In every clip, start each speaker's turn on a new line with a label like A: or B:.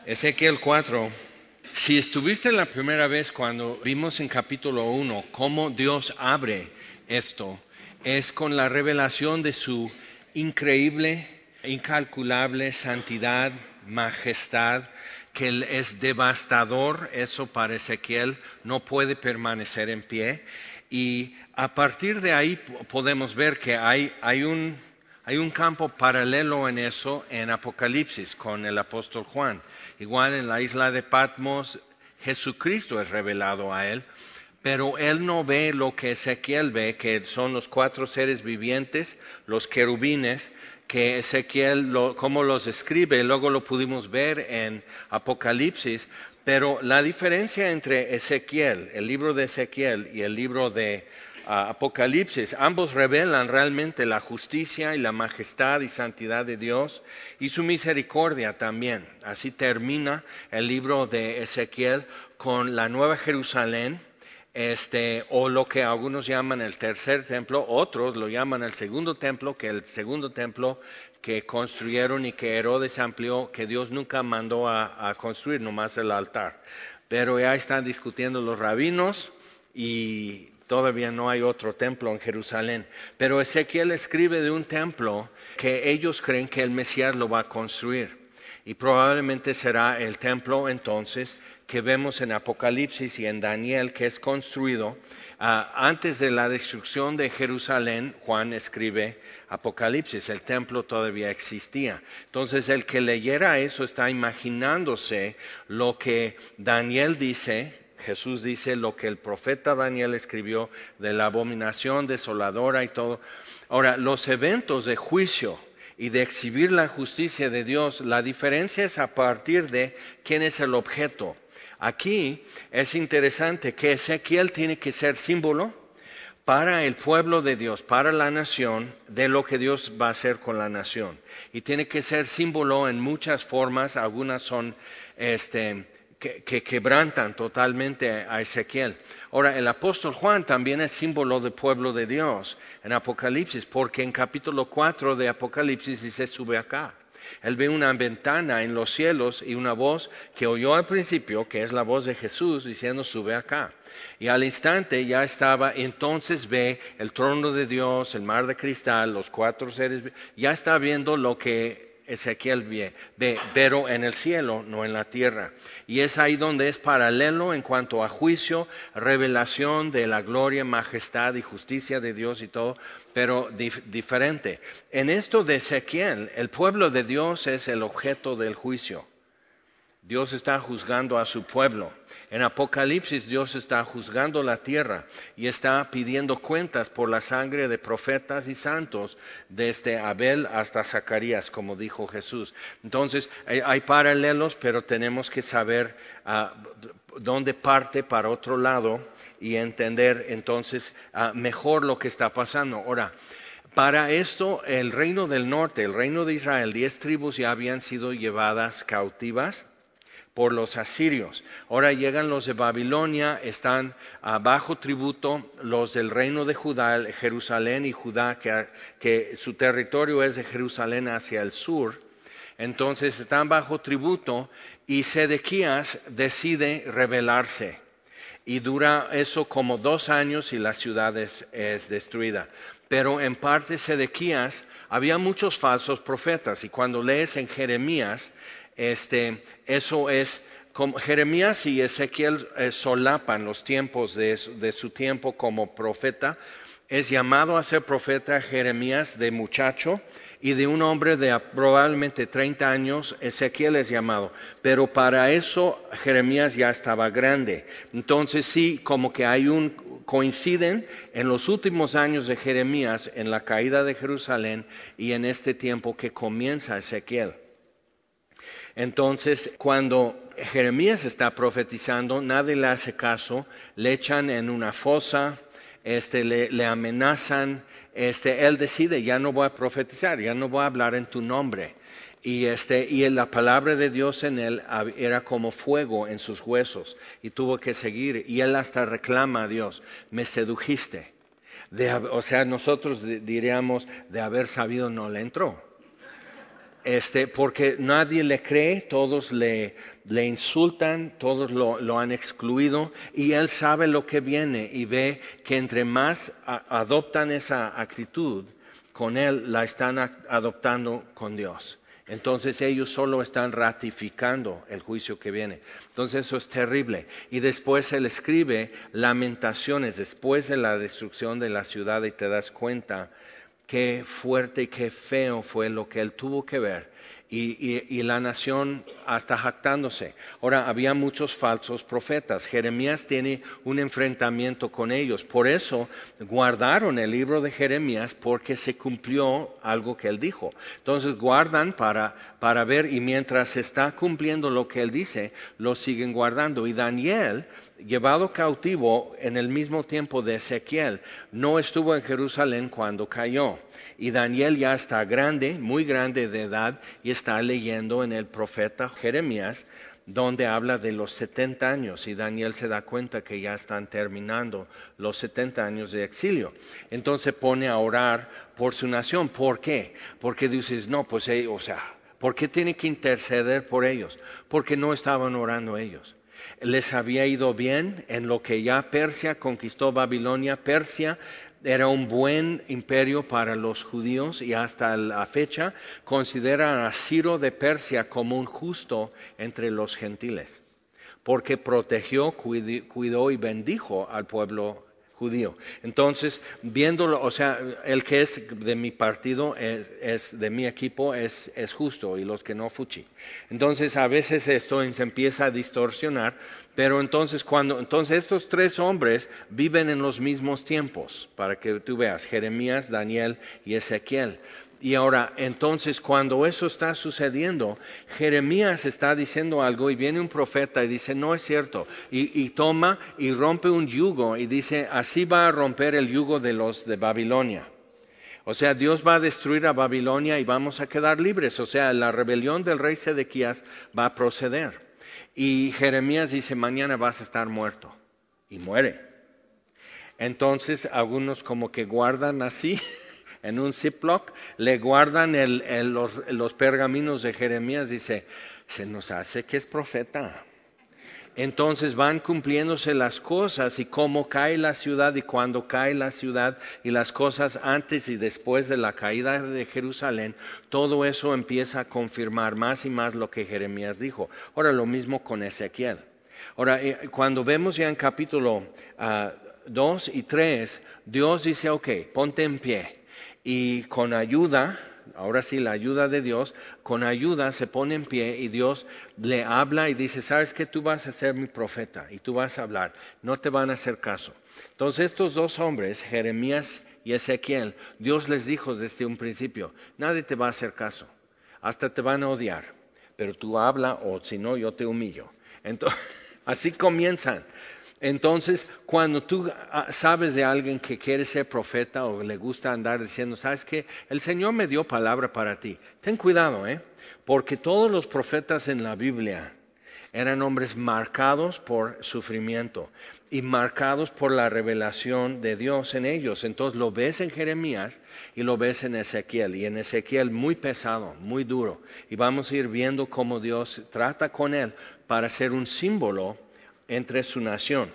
A: Ezequiel 4. Si estuviste la primera vez cuando vimos en capítulo 1 cómo Dios abre esto, es con la revelación de su increíble, incalculable santidad, majestad, que es devastador. Eso para Ezequiel no puede permanecer en pie. Y a partir de ahí podemos ver que hay un campo paralelo en eso en Apocalipsis con el apóstol Juan. Igual en la isla de Patmos, Jesucristo es revelado a él, pero él no ve lo que Ezequiel ve, que son los 4 seres vivientes, los querubines, que Ezequiel cómo los escribe, luego lo pudimos ver en Apocalipsis. Pero la diferencia entre Ezequiel, el libro de Ezequiel y el libro de Apocalipsis, ambos revelan realmente la justicia y la majestad y santidad de Dios y su misericordia también. Así termina el libro de Ezequiel con la Nueva Jerusalén, o lo que algunos llaman el tercer templo, otros lo llaman el segundo templo, que el segundo templo que construyeron y que Herodes amplió, que Dios nunca mandó a construir, nomás el altar. Pero ya están discutiendo los rabinos y todavía no hay otro templo en Jerusalén. Pero Ezequiel escribe de un templo que ellos creen que el Mesías lo va a construir. Y probablemente será el templo entonces que vemos en Apocalipsis y en Daniel, que es construido antes de la destrucción de Jerusalén. Juan escribe Apocalipsis, el templo todavía existía. Entonces el que leyera eso está imaginándose lo que Daniel dice, Jesús dice, lo que el profeta Daniel escribió de la abominación desoladora y todo. Ahora, los eventos de juicio y de exhibir la justicia de Dios, la diferencia es a partir de quién es el objeto. Aquí es interesante que Ezequiel tiene que ser símbolo para el pueblo de Dios, para la nación, de lo que Dios va a hacer con la nación. Y tiene que ser símbolo en muchas formas, algunas son que quebrantan totalmente a Ezequiel. Ahora, el apóstol Juan también es símbolo del pueblo de Dios en Apocalipsis, porque en capítulo 4 de Apocalipsis dice, sube acá. Él ve una ventana en los cielos y una voz que oyó al principio, que es la voz de Jesús, diciendo, sube acá. Y al instante ya estaba, entonces ve el trono de Dios, el mar de cristal, los 4 seres, ya está viendo lo que Ezequiel ve, pero en el cielo, no en la tierra. Y es ahí donde es paralelo en cuanto a juicio, revelación de la gloria, majestad y justicia de Dios y todo, pero diferente. En esto de Ezequiel, el pueblo de Dios es el objeto del juicio. Dios está juzgando a su pueblo. En Apocalipsis Dios está juzgando la tierra y está pidiendo cuentas por la sangre de profetas y santos desde Abel hasta Zacarías, como dijo Jesús. Entonces hay paralelos, pero tenemos que saber dónde parte para otro lado y entender entonces mejor lo que está pasando. Ahora, para esto el reino del norte, el reino de Israel, 10 tribus ya habían sido llevadas cautivas por los asirios. Ahora llegan los de Babilonia, están bajo tributo los del reino de Judá, Jerusalén y Judá, que su territorio es de Jerusalén hacia el sur. Entonces están bajo tributo y Sedequías decide rebelarse. Y dura eso como 2 años y la ciudad es destruida. Pero en parte Sedequías, había muchos falsos profetas y cuando lees en Jeremías, eso es, como Jeremías y Ezequiel solapan los tiempos de su tiempo como profeta. Es llamado a ser profeta Jeremías de muchacho y de un hombre de probablemente 30 años, Ezequiel es llamado. Pero para eso Jeremías ya estaba grande. Entonces sí, como que coinciden en los últimos años de Jeremías, en la caída de Jerusalén y en este tiempo que comienza Ezequiel. Entonces, cuando Jeremías está profetizando, nadie le hace caso, le echan en una fosa, le amenazan, él decide, ya no voy a profetizar, ya no voy a hablar en tu nombre. Y la palabra de Dios en él era como fuego en sus huesos y tuvo que seguir. Y él hasta reclama a Dios, me sedujiste. O sea, nosotros diríamos, de haber sabido no le entró. porque nadie le cree, todos le insultan, todos lo han excluido y él sabe lo que viene y ve que entre más adoptan esa actitud con él, la están adoptando con Dios. Entonces ellos solo están ratificando el juicio que viene. Entonces eso es terrible. Y después él escribe Lamentaciones después de la destrucción de la ciudad y te das cuenta qué fuerte y qué feo fue lo que él tuvo que ver. Y la nación hasta jactándose. Ahora, había muchos falsos profetas. Jeremías tiene un enfrentamiento con ellos. Por eso guardaron el libro de Jeremías porque se cumplió algo que él dijo. Entonces guardan para ver y mientras se está cumpliendo lo que él dice, lo siguen guardando. Y Daniel, llevado cautivo en el mismo tiempo de Ezequiel, no estuvo en Jerusalén cuando cayó. Y Daniel ya está grande, muy grande de edad, y está leyendo en el profeta Jeremías, donde habla de los 70 años, y Daniel se da cuenta que ya están terminando los 70 años de exilio. Entonces pone a orar por su nación. ¿Por qué? Porque dices, no, pues, ¿por qué tiene que interceder por ellos? Porque no estaban orando ellos. Les había ido bien en lo que ya Persia conquistó Babilonia. Persia era un buen imperio para los judíos y hasta la fecha consideran a Ciro de Persia como un justo entre los gentiles, porque protegió, cuidó y bendijo al pueblo judío. Entonces, viéndolo, el que es de mi partido, es de mi equipo, es justo, y los que no, fuchi. Entonces, a veces esto se empieza a distorsionar, pero entonces estos tres hombres viven en los mismos tiempos, para que tú veas, Jeremías, Daniel y Ezequiel. Y ahora, entonces, cuando eso está sucediendo, Jeremías está diciendo algo y viene un profeta y dice, no es cierto. Y toma y rompe un yugo y dice, así va a romper el yugo de los de Babilonia. O sea, Dios va a destruir a Babilonia y vamos a quedar libres. O sea, la rebelión del rey Sedequías va a proceder. Y Jeremías dice, mañana vas a estar muerto. Y muere. Entonces, algunos como que guardan así, en un Ziploc, le guardan los pergaminos de Jeremías, dice, se nos hace que es profeta. Entonces van cumpliéndose las cosas y cómo cae la ciudad y cuando cae la ciudad y las cosas antes y después de la caída de Jerusalén, todo eso empieza a confirmar más y más lo que Jeremías dijo. Ahora lo mismo con Ezequiel. Ahora, cuando vemos ya en capítulo 2 y 3, Dios dice, ok, ponte en pie. Y con ayuda, ahora sí la ayuda de Dios, con ayuda se pone en pie y Dios le habla y dice, ¿sabes qué? Tú vas a ser mi profeta y tú vas a hablar, no te van a hacer caso. Entonces estos dos hombres, Jeremías y Ezequiel, Dios les dijo desde un principio, nadie te va a hacer caso, hasta te van a odiar, pero tú habla o si no yo te humillo. Entonces, así comienzan. Entonces, cuando tú sabes de alguien que quiere ser profeta o le gusta andar diciendo, ¿sabes qué? El Señor me dio palabra para ti. Ten cuidado, porque todos los profetas en la Biblia eran hombres marcados por sufrimiento y marcados por la revelación de Dios en ellos. Entonces lo ves en Jeremías y lo ves en Ezequiel. Y en Ezequiel muy pesado, muy duro. Y vamos a ir viendo cómo Dios trata con él para ser un símbolo entre su nación.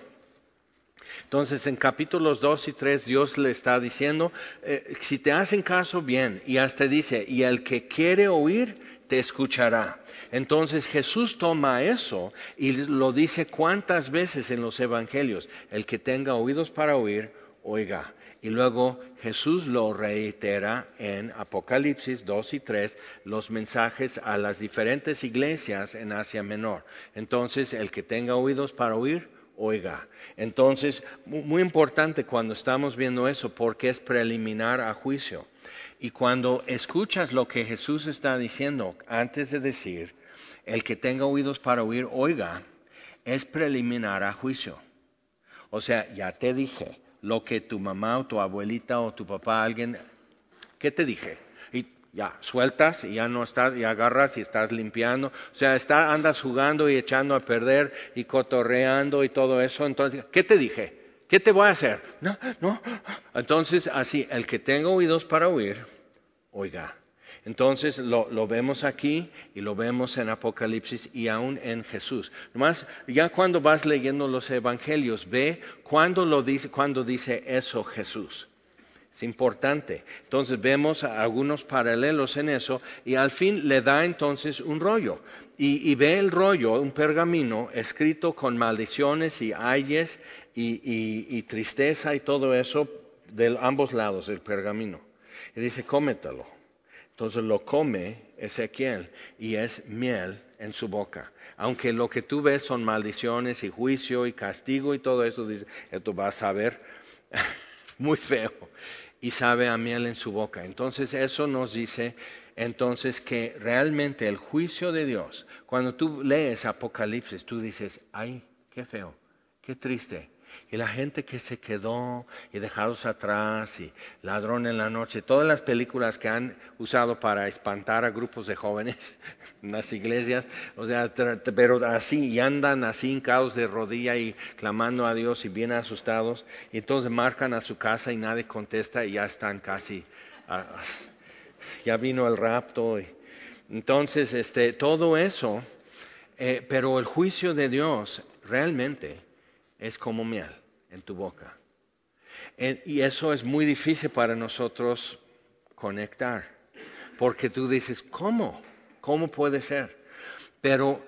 A: Entonces en capítulos 2 y 3 Dios le está diciendo, si te hacen caso, bien. Y hasta dice, y el que quiere oír, te escuchará. Entonces Jesús toma eso y lo dice cuántas veces en los evangelios, el que tenga oídos para oír, oiga. Y luego Jesús lo reitera en Apocalipsis 2 y 3, los mensajes a las diferentes iglesias en Asia Menor. Entonces, el que tenga oídos para oír, oiga. Entonces, muy importante cuando estamos viendo eso, porque es preliminar a juicio. Y cuando escuchas lo que Jesús está diciendo, antes de decir, el que tenga oídos para oír, oiga, es preliminar a juicio. O sea, ya te dije. Lo que tu mamá o tu abuelita o tu papá, alguien, ¿qué te dije? Y ya, sueltas y ya no estás, y agarras y estás limpiando. O sea, andas jugando y echando a perder y cotorreando y todo eso. Entonces, ¿qué te dije? ¿Qué te voy a hacer? No. Entonces, así, el que tenga oídos para oír, oiga. Entonces lo vemos aquí y lo vemos en Apocalipsis y aún en Jesús. Nomás, ya cuando vas leyendo los evangelios, ve cuando dice eso Jesús. Es importante. Entonces vemos algunos paralelos en eso y al fin le da entonces un rollo. Y ve el rollo, un pergamino escrito con maldiciones y ayes y tristeza y todo eso de ambos lados del pergamino. Y dice, cómetelo. Entonces lo come Ezequiel y es miel en su boca. Aunque lo que tú ves son maldiciones y juicio y castigo y todo eso, dice, esto va a saber muy feo y sabe a miel en su boca. Entonces eso nos dice entonces que realmente el juicio de Dios, cuando tú lees Apocalipsis, tú dices, ay, qué feo, qué triste. Y la gente que se quedó y dejados atrás y ladrón en la noche, todas las películas que han usado para espantar a grupos de jóvenes en las iglesias, o sea, pero así, y andan así hincados de rodilla y clamando a Dios y bien asustados, y entonces marcan a su casa y nadie contesta y ya están casi, ya vino el rapto. Entonces, todo eso, pero el juicio de Dios realmente es como miel en tu boca. Y eso es muy difícil para nosotros conectar, porque tú dices, ¿cómo? ¿Cómo puede ser? Pero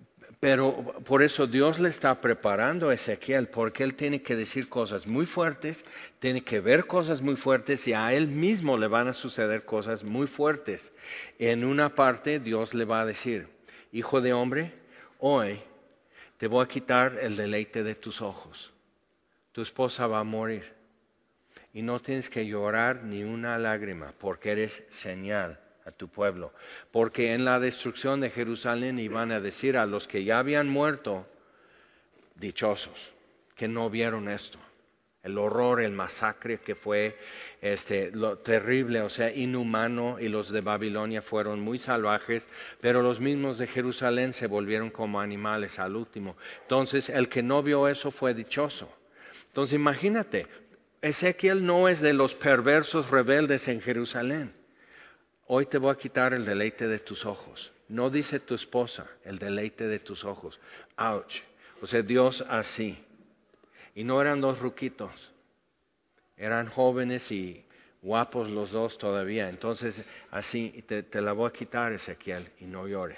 A: por eso Dios le está preparando a Ezequiel, porque él tiene que decir cosas muy fuertes, tiene que ver cosas muy fuertes y a él mismo le van a suceder cosas muy fuertes. En una parte Dios le va a decir, hijo de hombre, hoy te voy a quitar el deleite de tus ojos. Tu esposa va a morir y no tienes que llorar ni una lágrima porque eres señal a tu pueblo. Porque en la destrucción de Jerusalén iban a decir a los que ya habían muerto, dichosos, que no vieron esto. El horror, el masacre que fue lo terrible, o sea, inhumano, y los de Babilonia fueron muy salvajes, pero los mismos de Jerusalén se volvieron como animales al último. Entonces, el que no vio eso fue dichoso. Entonces, imagínate, Ezequiel no es de los perversos rebeldes en Jerusalén. Hoy te voy a quitar el deleite de tus ojos. No dice tu esposa, el deleite de tus ojos. Ouch. O sea, Dios así. Y no eran dos ruquitos. Eran jóvenes y guapos los dos todavía. Entonces, así, te la voy a quitar, Ezequiel, y no llores.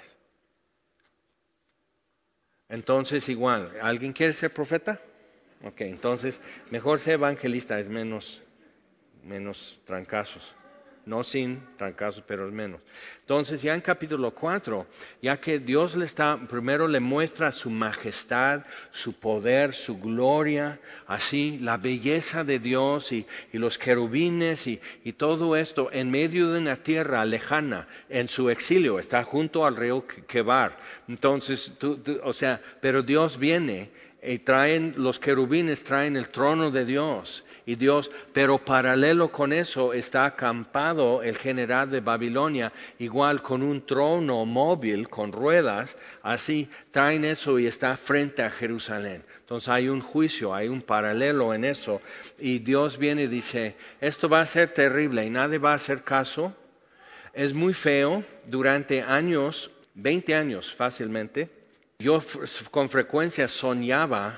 A: Entonces, igual, ¿alguien quiere ser profeta? Ok, entonces, mejor ser evangelista, es menos trancazos. No sin trancazos, pero es menos. Entonces, ya en capítulo 4, ya que Dios primero le muestra su majestad, su poder, su gloria, así, la belleza de Dios y los querubines y todo esto en medio de una tierra lejana, en su exilio, está junto al río Quebar. Entonces, pero Dios viene y los querubines traen el trono de Dios. Y Dios, pero paralelo con eso está acampado el general de Babilonia, igual con un trono móvil, con ruedas, así traen eso y está frente a Jerusalén. Entonces hay un juicio, hay un paralelo en eso. Y Dios viene y dice, esto va a ser terrible y nadie va a hacer caso. Es muy feo, durante años, 20 años fácilmente, yo con frecuencia soñaba,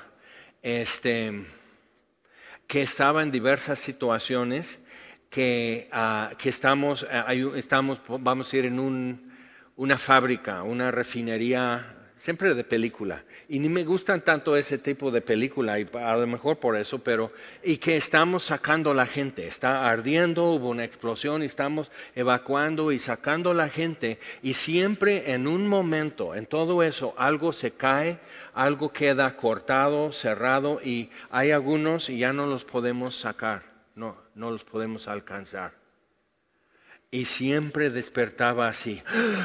A: que estaba en diversas situaciones, que estamos, vamos a ir en una fábrica, una refinería, siempre de película. Y ni me gustan tanto ese tipo de película, y a lo mejor por eso, y que estamos sacando a la gente, está ardiendo, hubo una explosión y estamos evacuando y sacando a la gente, y siempre en un momento, en todo eso, algo se cae, algo queda cortado, cerrado, y hay algunos y ya no los podemos sacar, no los podemos alcanzar. Y siempre despertaba así.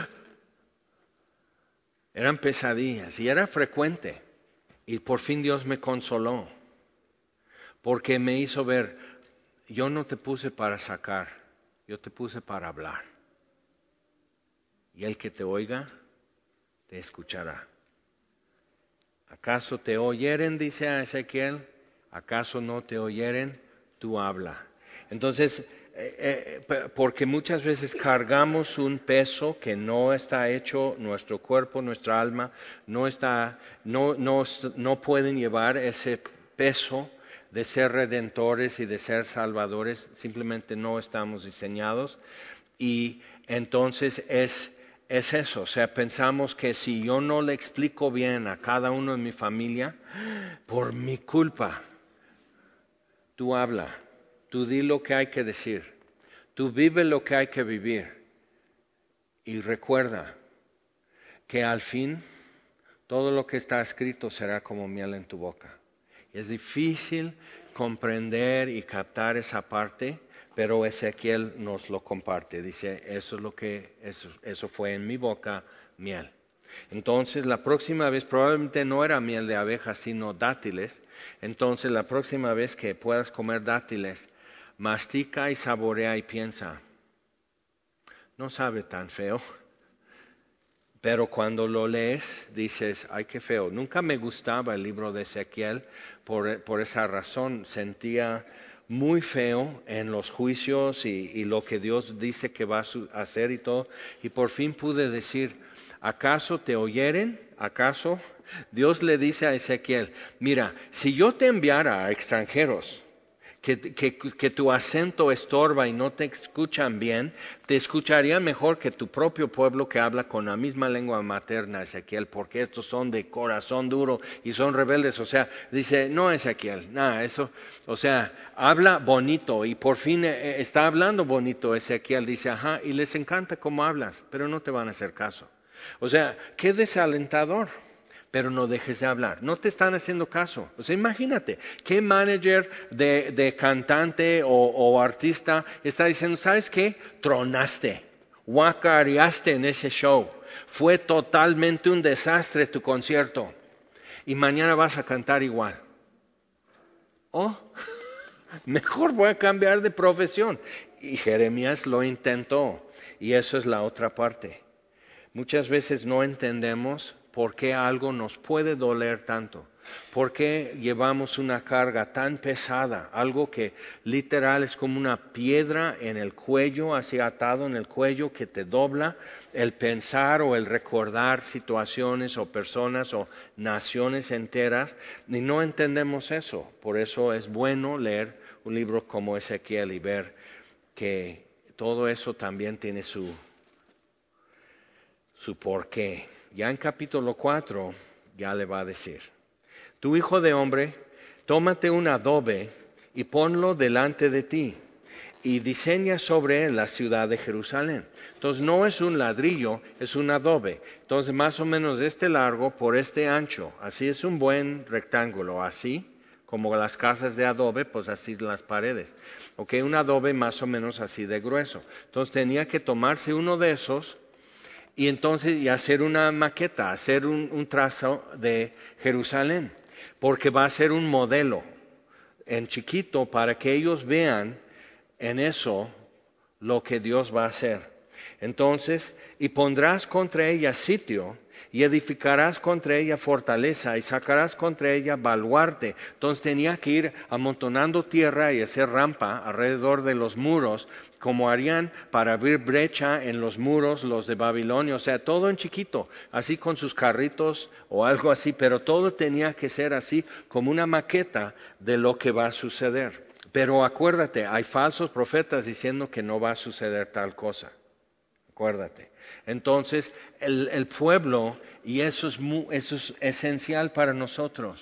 A: Eran pesadillas y era frecuente. Y por fin Dios me consoló, porque me hizo ver, yo no te puse para sacar, yo te puse para hablar. Y el que te oiga, te escuchará. ¿Acaso te oyeren, dice a Ezequiel? ¿Acaso no te oyeren? Tú habla. Entonces, porque muchas veces cargamos un peso que no está hecho, nuestro cuerpo, nuestra alma, no pueden llevar ese peso de ser redentores y de ser salvadores, simplemente no estamos diseñados. Y entonces es eso, o sea, pensamos que si yo no le explico bien a cada uno de mi familia, por mi culpa, tú habla, tú di lo que hay que decir, tú vive lo que hay que vivir. Y recuerda que al fin todo lo que está escrito será como miel en tu boca. Es difícil comprender y captar esa parte, pero Ezequiel nos lo comparte. Dice, eso fue en mi boca miel. Entonces la próxima vez, probablemente no era miel de abejas, sino dátiles. Entonces la próxima vez que puedas comer dátiles, mastica y saborea y piensa, no sabe tan feo. Pero cuando lo lees, dices, ay, qué feo. Nunca me gustaba el libro de Ezequiel por esa razón. Sentía muy feo en los juicios y lo que Dios dice que va a hacer y todo. Y por fin pude decir, ¿acaso te oyeren? ¿Acaso? Dios le dice a Ezequiel, mira, si yo te enviara a extranjeros, que tu acento estorba y no te escuchan bien, te escucharían mejor que tu propio pueblo que habla con la misma lengua materna, Ezequiel, porque estos son de corazón duro y son rebeldes. O sea, dice, no, Ezequiel, nada, eso, o sea, habla bonito y por fin está hablando bonito Ezequiel, dice, ajá, y les encanta cómo hablas, pero no te van a hacer caso. O sea, qué desalentador. Pero no dejes de hablar. No te están haciendo caso. O sea, imagínate, ¿qué manager de cantante o artista está diciendo, ¿sabes qué? Tronaste, guacareaste en ese show. Fue totalmente un desastre tu concierto. Y mañana vas a cantar igual. Oh, mejor voy a cambiar de profesión. Y Jeremías lo intentó. Y eso es la otra parte. Muchas veces no entendemos por qué algo nos puede doler tanto, por qué llevamos una carga tan pesada, algo que literal es como una piedra en el cuello, así atado en el cuello que te dobla, el pensar o el recordar situaciones o personas o naciones enteras, y no entendemos eso. Por eso es bueno leer un libro como Ezequiel y ver que todo eso también tiene su porqué. Ya en capítulo 4 ya le va a decir, tu hijo de hombre, tómate un adobe y ponlo delante de ti y diseña sobre él la ciudad de Jerusalén. Entonces no es un ladrillo, es un adobe. Entonces más o menos de este largo por este ancho, así es un buen rectángulo, así como las casas de adobe, pues así las paredes. Ok, un adobe más o menos así de grueso. Entonces tenía que tomarse uno de esos y entonces y hacer una maqueta, hacer un trazo de Jerusalén, porque va a ser un modelo en chiquito para que ellos vean en eso lo que Dios va a hacer. Entonces, y pondrás contra ella sitio, y edificarás contra ella fortaleza, y sacarás contra ella baluarte. Entonces tenía que ir amontonando tierra y hacer rampa alrededor de los muros, como harían para abrir brecha en los muros los de Babilonia. O sea, todo en chiquito, así con sus carritos o algo así, pero todo tenía que ser así como una maqueta de lo que va a suceder. Pero acuérdate, hay falsos profetas diciendo que no va a suceder tal cosa. Acuérdate. Entonces, el pueblo, y eso es esencial para nosotros.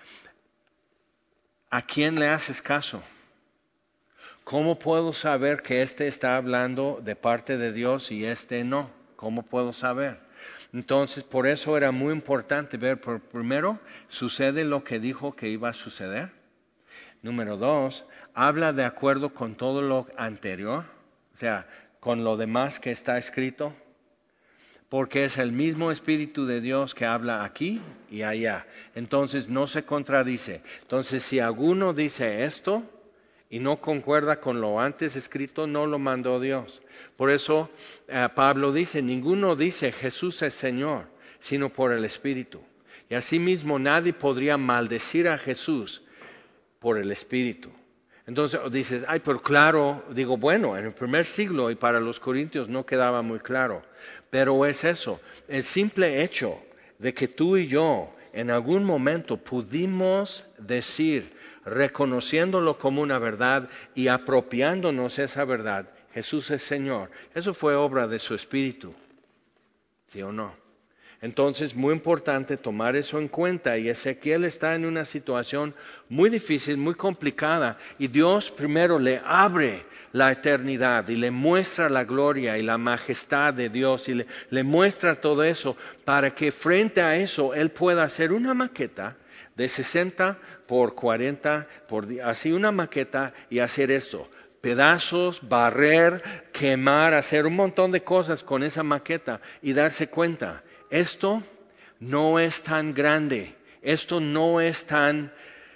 A: ¿A quién le haces caso? ¿Cómo puedo saber que este está hablando de parte de Dios y este no? ¿Cómo puedo saber? Entonces, por eso era muy importante ver, primero, ¿sucede lo que dijo que iba a suceder? Número 2, ¿habla de acuerdo con todo lo anterior? O sea, con lo demás que está escrito, porque es el mismo Espíritu de Dios que habla aquí y allá. Entonces no se contradice. Entonces si alguno dice esto y no concuerda con lo antes escrito, no lo mandó Dios. Por eso Pablo dice, ninguno dice Jesús es Señor, sino por el Espíritu. Y asimismo nadie podría maldecir a Jesús por el Espíritu. Entonces dices, ay, pero claro, digo, bueno, en el primer siglo y para los corintios no quedaba muy claro, pero es eso, el simple hecho de que tú y yo en algún momento pudimos decir, reconociéndolo como una verdad y apropiándonos esa verdad, Jesús es Señor, eso fue obra de su Espíritu, ¿sí o no? Entonces, muy importante tomar eso en cuenta y Ezequiel está en una situación muy difícil, muy complicada y Dios primero le abre la eternidad y le muestra la gloria y la majestad de Dios y le muestra todo eso para que frente a eso Él pueda hacer una maqueta de 60 por 40, así una maqueta y hacer esto. Pedazos, barrer, quemar, hacer un montón de cosas con esa maqueta y darse cuenta. Esto no es tan grande, esto no es tan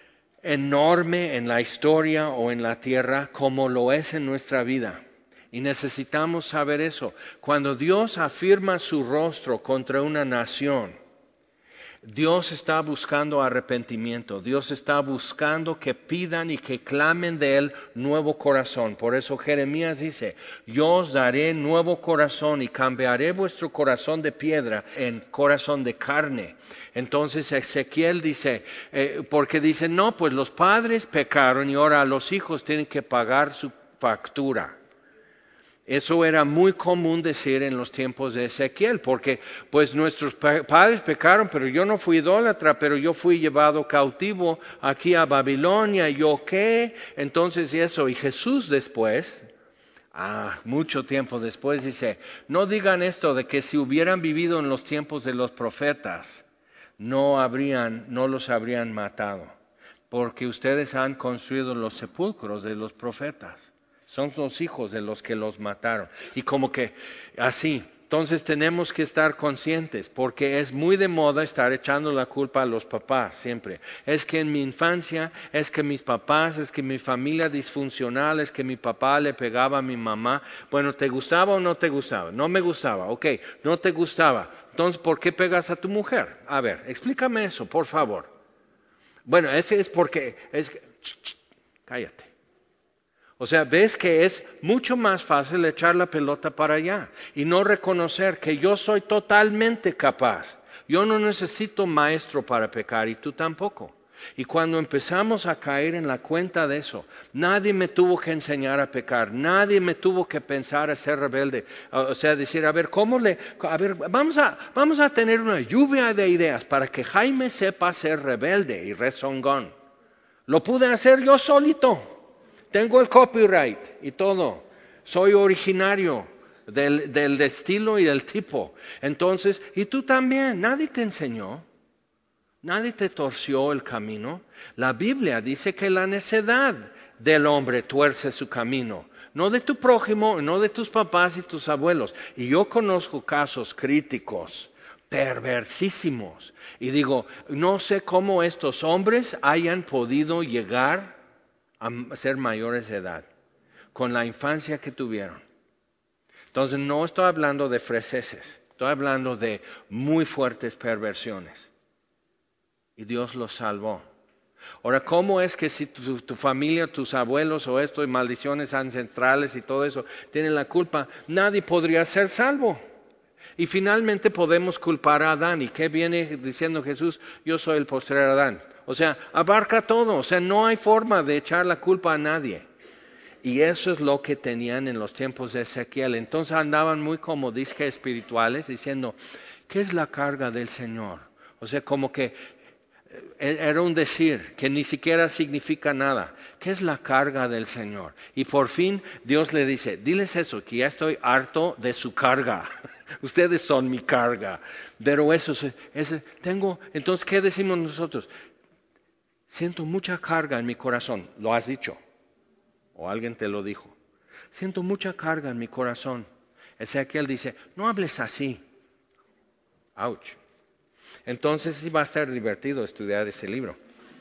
A: enorme en la historia o en la tierra como lo es en nuestra vida. Y necesitamos saber eso. Cuando Dios afirma su rostro contra una nación, Dios está buscando arrepentimiento, Dios está buscando que pidan y que clamen de Él nuevo corazón. Por eso Jeremías dice, yo os daré nuevo corazón y cambiaré vuestro corazón de piedra en corazón de carne. Entonces Ezequiel dice, porque dice, no, pues los padres pecaron y ahora los hijos tienen que pagar su factura. Eso era muy común decir en los tiempos de Ezequiel, porque pues nuestros padres pecaron, pero yo no fui idólatra, pero yo fui llevado cautivo aquí a Babilonia, ¿yo qué? Entonces eso, y Jesús después, mucho tiempo después dice, no digan esto de que si hubieran vivido en los tiempos de los profetas, no los habrían matado, porque ustedes han construido los sepulcros de los profetas. Son los hijos de los que los mataron. Y como que así. Entonces tenemos que estar conscientes porque es muy de moda estar echando la culpa a los papás siempre. Es que en mi infancia, es que mis papás, es que mi familia disfuncional, es que mi papá le pegaba a mi mamá. Bueno, ¿te gustaba o no te gustaba? No me gustaba, ok, no te gustaba. Entonces, ¿por qué pegas a tu mujer? A ver, explícame eso, por favor. Bueno, ese es porque, cállate. O sea, ves que es mucho más fácil echar la pelota para allá y no reconocer que yo soy totalmente capaz. Yo no necesito maestro para pecar y tú tampoco. Y cuando empezamos a caer en la cuenta de eso, nadie me tuvo que enseñar a pecar, nadie me tuvo que pensar a ser rebelde. O sea, decir, vamos a tener una lluvia de ideas para que Jaime sepa ser rebelde y rezongón. Lo pude hacer yo solito. Tengo el copyright y todo. Soy originario del estilo y del tipo. Entonces, y tú también, nadie te enseñó. Nadie te torció el camino. La Biblia dice que la necedad del hombre tuerce su camino. No de tu prójimo, no de tus papás y tus abuelos. Y yo conozco casos críticos, perversísimos. Y digo, no sé cómo estos hombres hayan podido llegar a ser mayores de edad, con la infancia que tuvieron. Entonces no estoy hablando de freseces, estoy hablando de muy fuertes perversiones. Y Dios los salvó. Ahora, ¿cómo es que si tu familia, tus abuelos o esto, y maldiciones ancestrales y todo eso, tienen la culpa, nadie podría ser salvo? Y finalmente podemos culpar a Adán. ¿Y qué viene diciendo Jesús? Yo soy el postrer Adán. O sea, abarca todo. O sea, no hay forma de echar la culpa a nadie. Y eso es lo que tenían en los tiempos de Ezequiel. Entonces andaban muy como disque espirituales diciendo, ¿qué es la carga del Señor? O sea, como que era un decir que ni siquiera significa nada. ¿Qué es la carga del Señor? Y por fin Dios le dice, diles eso, que ya estoy harto de su carga. Ustedes son mi carga. Pero entonces, ¿qué decimos nosotros? Siento mucha carga en mi corazón. ¿Lo has dicho? ¿O alguien te lo dijo? Siento mucha carga en mi corazón. Ezequiel dice, no hables así. Ouch. Entonces sí va a estar divertido estudiar ese libro.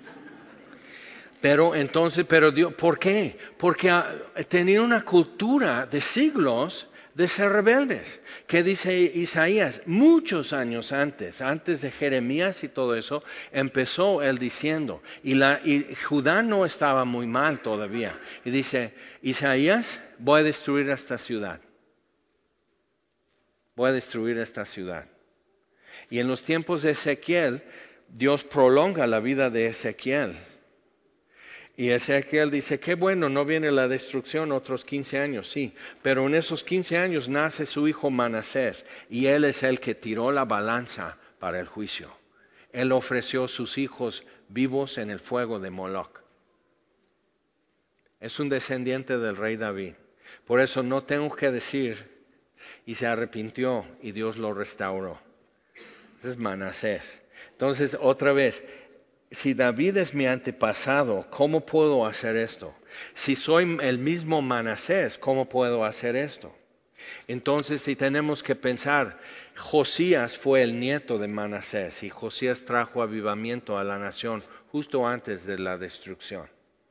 A: Pero Dios, ¿por qué? Porque tenía una cultura de siglos de ser rebeldes. ¿Qué dice Isaías? Muchos años antes de Jeremías y todo eso, empezó él diciendo, y Judá no estaba muy mal todavía. Y dice, Isaías, voy a destruir esta ciudad. Voy a destruir esta ciudad. Y en los tiempos de Ezequiel, Dios prolonga la vida de Ezequiel. Y Ezequiel dice, qué bueno, no viene la destrucción otros 15 años, sí. Pero en esos 15 años nace su hijo Manasés. Y él es el que tiró la balanza para el juicio. Él ofreció sus hijos vivos en el fuego de Moloc. Es un descendiente del rey David. Por eso no tengo que decir, y se arrepintió y Dios lo restauró. Ese es Manasés. Entonces, otra vez, si David es mi antepasado, ¿cómo puedo hacer esto? Si soy el mismo Manasés, ¿cómo puedo hacer esto? Entonces, si tenemos que pensar, Josías fue el nieto de Manasés y Josías trajo avivamiento a la nación justo antes de la destrucción.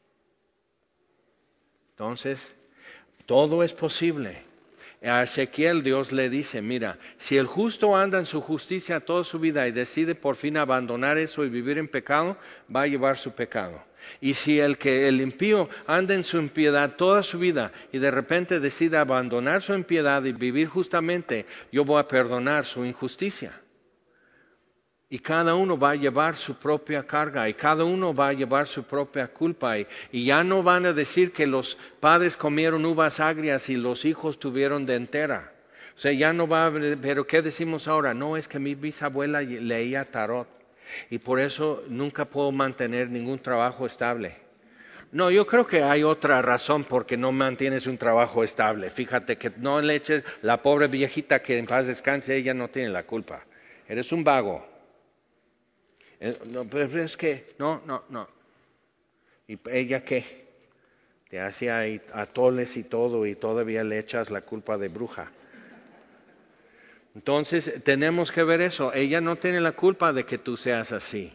A: Entonces, todo es posible. A Ezequiel Dios le dice, mira, si el justo anda en su justicia toda su vida y decide por fin abandonar eso y vivir en pecado, va a llevar su pecado. Y si el impío anda en su impiedad toda su vida y de repente decide abandonar su impiedad y vivir justamente, yo voy a perdonar su injusticia. Y cada uno va a llevar su propia carga y cada uno va a llevar su propia culpa. Y ya no van a decir que los padres comieron uvas agrias y los hijos tuvieron dentera. O sea, ya no va a, pero ¿qué decimos ahora? No, es que mi bisabuela leía tarot y por eso nunca puedo mantener ningún trabajo estable. No, yo creo que hay otra razón por qué no mantienes un trabajo estable. Fíjate que no le eches la pobre viejita que en paz descanse, ella no tiene la culpa. Eres un vago. No, pero es que, no. ¿Y ella qué? Te hacía atoles y todo y todavía le echas la culpa de bruja. Entonces tenemos que ver eso. Ella no tiene la culpa de que tú seas así.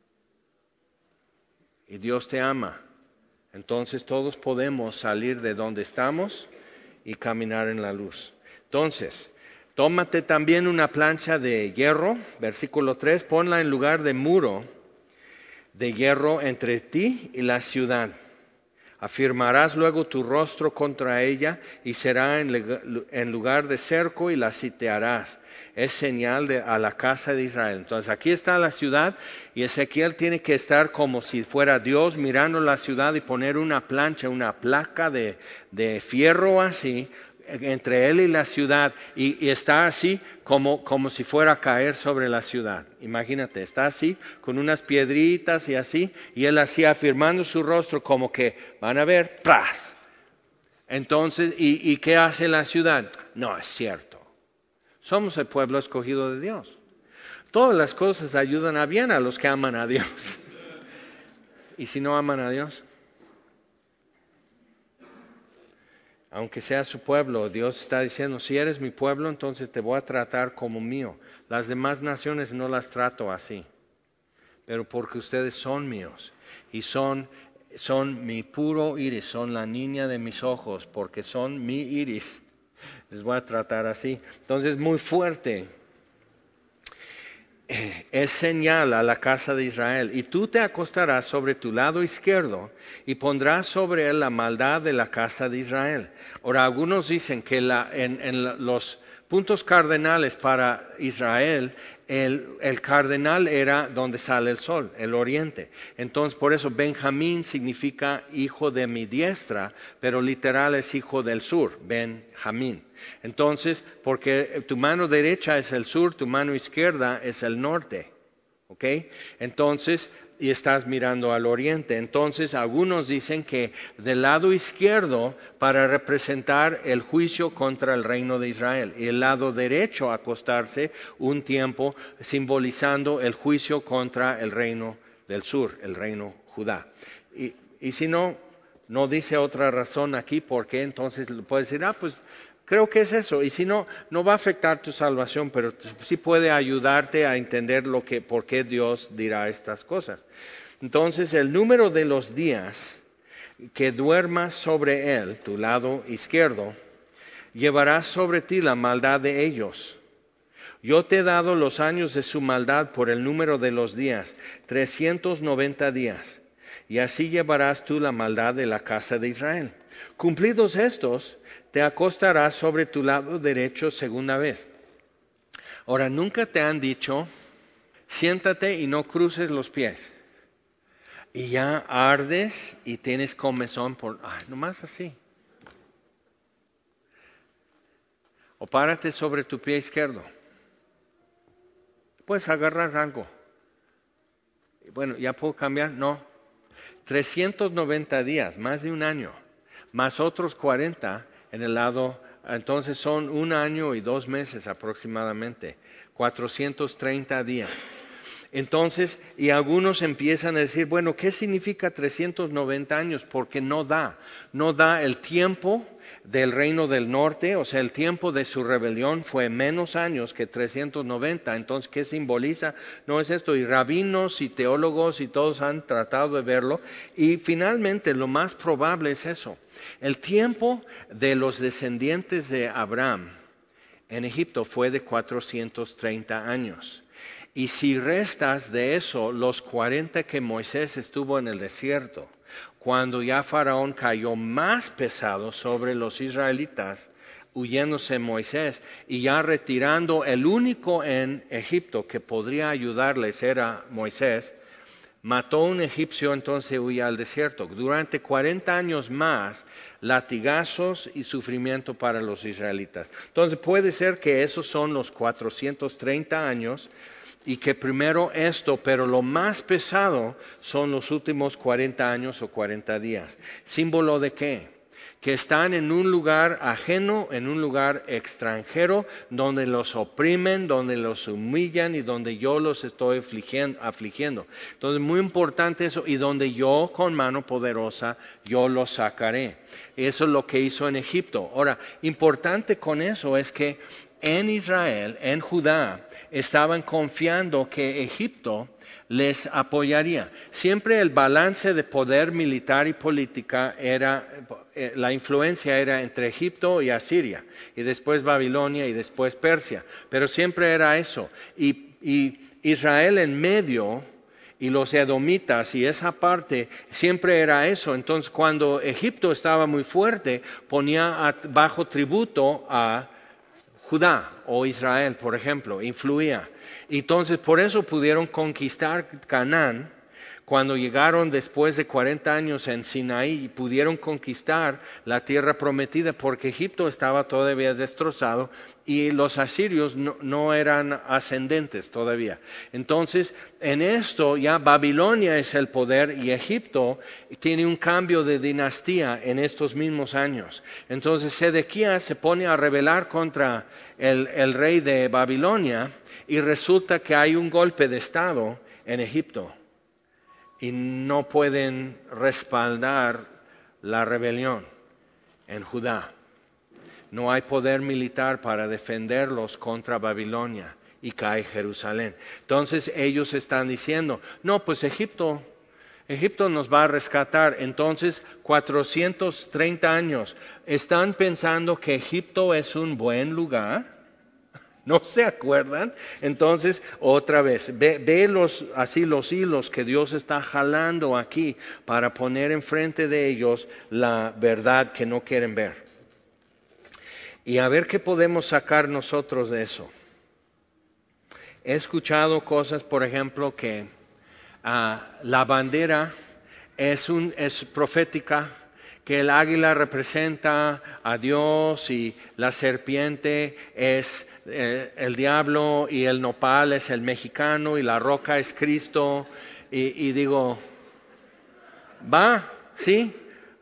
A: Y Dios te ama. Entonces todos podemos salir de donde estamos y caminar en la luz. Entonces, tómate también una plancha de hierro, versículo 3, ponla en lugar de muro de hierro entre ti y la ciudad. Afirmarás luego tu rostro contra ella y será en lugar de cerco y la sitiarás. Es señal a la casa de Israel. Entonces aquí está la ciudad y Ezequiel tiene que estar como si fuera Dios mirando la ciudad y poner una plancha, una placa de fierro así, entre él y la ciudad y está así como si fuera a caer sobre la ciudad. Imagínate, está así con unas piedritas y así y él así afirmando su rostro como que van a ver, ¡pras! Entonces, ¿y qué hace la ciudad? No es cierto. Somos el pueblo escogido de Dios. Todas las cosas ayudan a bien a los que aman a Dios. ¿Y si no aman a Dios? Aunque sea su pueblo, Dios está diciendo, si eres mi pueblo, entonces te voy a tratar como mío. Las demás naciones no las trato así, pero porque ustedes son míos y son mi puro iris, son la niña de mis ojos, porque son mi iris. Les voy a tratar así. Entonces, muy fuerte. Es señal a la casa de Israel. Y tú te acostarás sobre tu lado izquierdo y pondrás sobre él la maldad de la casa de Israel. Ahora, algunos dicen que en los puntos cardenales para Israel, el cardenal era donde sale el sol, el oriente. Entonces, por eso Benjamín significa hijo de mi diestra, pero literal es hijo del sur, Benjamín. Entonces, porque tu mano derecha es el sur, tu mano izquierda es el norte, ¿ok? Entonces, y estás mirando al oriente. Entonces, algunos dicen que del lado izquierdo para representar el juicio contra el reino de Israel y el lado derecho acostarse un tiempo simbolizando el juicio contra el reino del sur, el reino Judá. Y si no dice otra razón aquí, ¿por qué? Entonces puedes decir, pues creo que es eso, y si no va a afectar tu salvación, pero sí puede ayudarte a entender por qué Dios dirá estas cosas. Entonces, el número de los días que duermas sobre él, tu lado izquierdo, llevarás sobre ti la maldad de ellos. Yo te he dado los años de su maldad por el número de los días, 390 días. Y así llevarás tú la maldad de la casa de Israel. Cumplidos estos, te acostarás sobre tu lado derecho segunda vez. Ahora, nunca te han dicho, siéntate y no cruces los pies. Y ya ardes y tienes comezón por, nomás así. O párate sobre tu pie izquierdo. Puedes agarrar algo. Bueno, ¿ya puedo cambiar? No. 390 días, más de un año, más otros 40 en el lado, entonces son 1 año y 2 meses aproximadamente, 430 días. Entonces, y algunos empiezan a decir, bueno, ¿qué significa 390 años? Porque no da el tiempo del reino del norte, o sea, el tiempo de su rebelión fue menos años que 390. Entonces, ¿qué simboliza? No es esto. Y rabinos y teólogos y todos han tratado de verlo. Y finalmente, lo más probable es eso. El tiempo de los descendientes de Abraham en Egipto fue de 430 años. Y si restas de eso los 40 que Moisés estuvo en el desierto, cuando ya Faraón cayó más pesado sobre los israelitas, huyéndose Moisés y ya retirando, el único en Egipto que podría ayudarles era Moisés, mató a un egipcio, entonces huía al desierto. Durante 40 años más, latigazos y sufrimiento para los israelitas. Entonces puede ser que esos son los 430 años, y que primero esto, pero lo más pesado son los últimos 40 años o 40 días. ¿Símbolo de qué? Que están en un lugar ajeno, en un lugar extranjero, donde los oprimen, donde los humillan y donde yo los estoy afligiendo. Entonces, muy importante eso, y donde yo con mano poderosa, yo los sacaré. Eso es lo que hizo en Egipto. Ahora, importante con eso es que en Israel, en Judá, estaban confiando que Egipto les apoyaría. Siempre el balance de poder militar y política era, la influencia era entre Egipto y Asiria, y después Babilonia y después Persia, pero siempre era eso. Y Israel en medio, y los edomitas y esa parte, siempre era eso. Entonces cuando Egipto estaba muy fuerte, ponía bajo tributo a Judá o Israel, por ejemplo, influía. Entonces, por eso pudieron conquistar Canaán cuando llegaron después de 40 años en Sinaí, pudieron conquistar la tierra prometida porque Egipto estaba todavía destrozado y los asirios no eran ascendentes todavía. Entonces, en esto ya Babilonia es el poder y Egipto tiene un cambio de dinastía en estos mismos años. Entonces, Sedequías se pone a rebelar contra el rey de Babilonia y resulta que hay un golpe de estado en Egipto. Y no pueden respaldar la rebelión en Judá. No hay poder militar para defenderlos contra Babilonia y cae Jerusalén. Entonces ellos están diciendo, no, pues Egipto nos va a rescatar. Entonces 430 años. ¿Están pensando que Egipto es un buen lugar? ¿No se acuerdan? Entonces, otra vez, ve los hilos que Dios está jalando aquí para poner enfrente de ellos la verdad que no quieren ver. Y a ver qué podemos sacar nosotros de eso. He escuchado cosas, por ejemplo, que la bandera es profética, que el águila representa a Dios y la serpiente es el diablo y el nopal es el mexicano y la roca es Cristo. Y digo, ¿va? ¿Sí?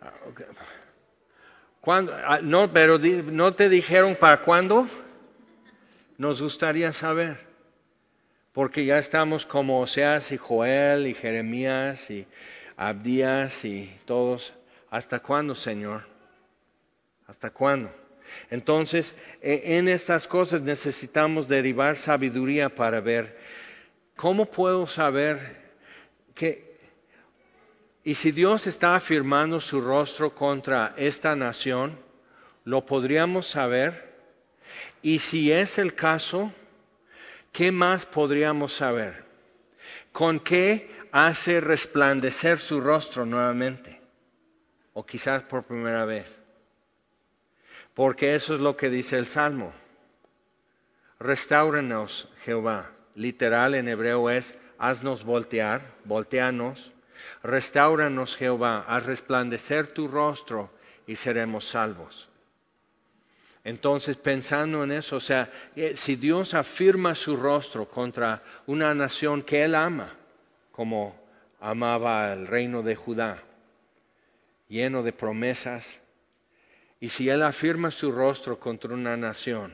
A: ¿Cuándo? No, pero ¿no te dijeron para cuándo? Nos gustaría saber. Porque ya estamos como Oseas y Joel y Jeremías y Abdías y todos. ¿Hasta cuándo, Señor? ¿Hasta cuándo? Entonces, en estas cosas necesitamos derivar sabiduría para ver cómo puedo saber que, y si Dios está afirmando su rostro contra esta nación ¿Lo podríamos saber? Y si es el caso, ¿qué más podríamos saber? ¿Con qué hace resplandecer su rostro nuevamente? O quizás por primera vez. Porque eso es lo que dice el Salmo. Restáuranos, Jehová. Literal en hebreo es, haznos voltear, volteanos. Restáuranos, Jehová, haz resplandecer tu rostro y seremos salvos. Entonces, pensando en eso, o sea, si Dios afirma su rostro contra una nación que Él ama, como amaba el reino de Judá, lleno de promesas, y si Él afirma su rostro contra una nación,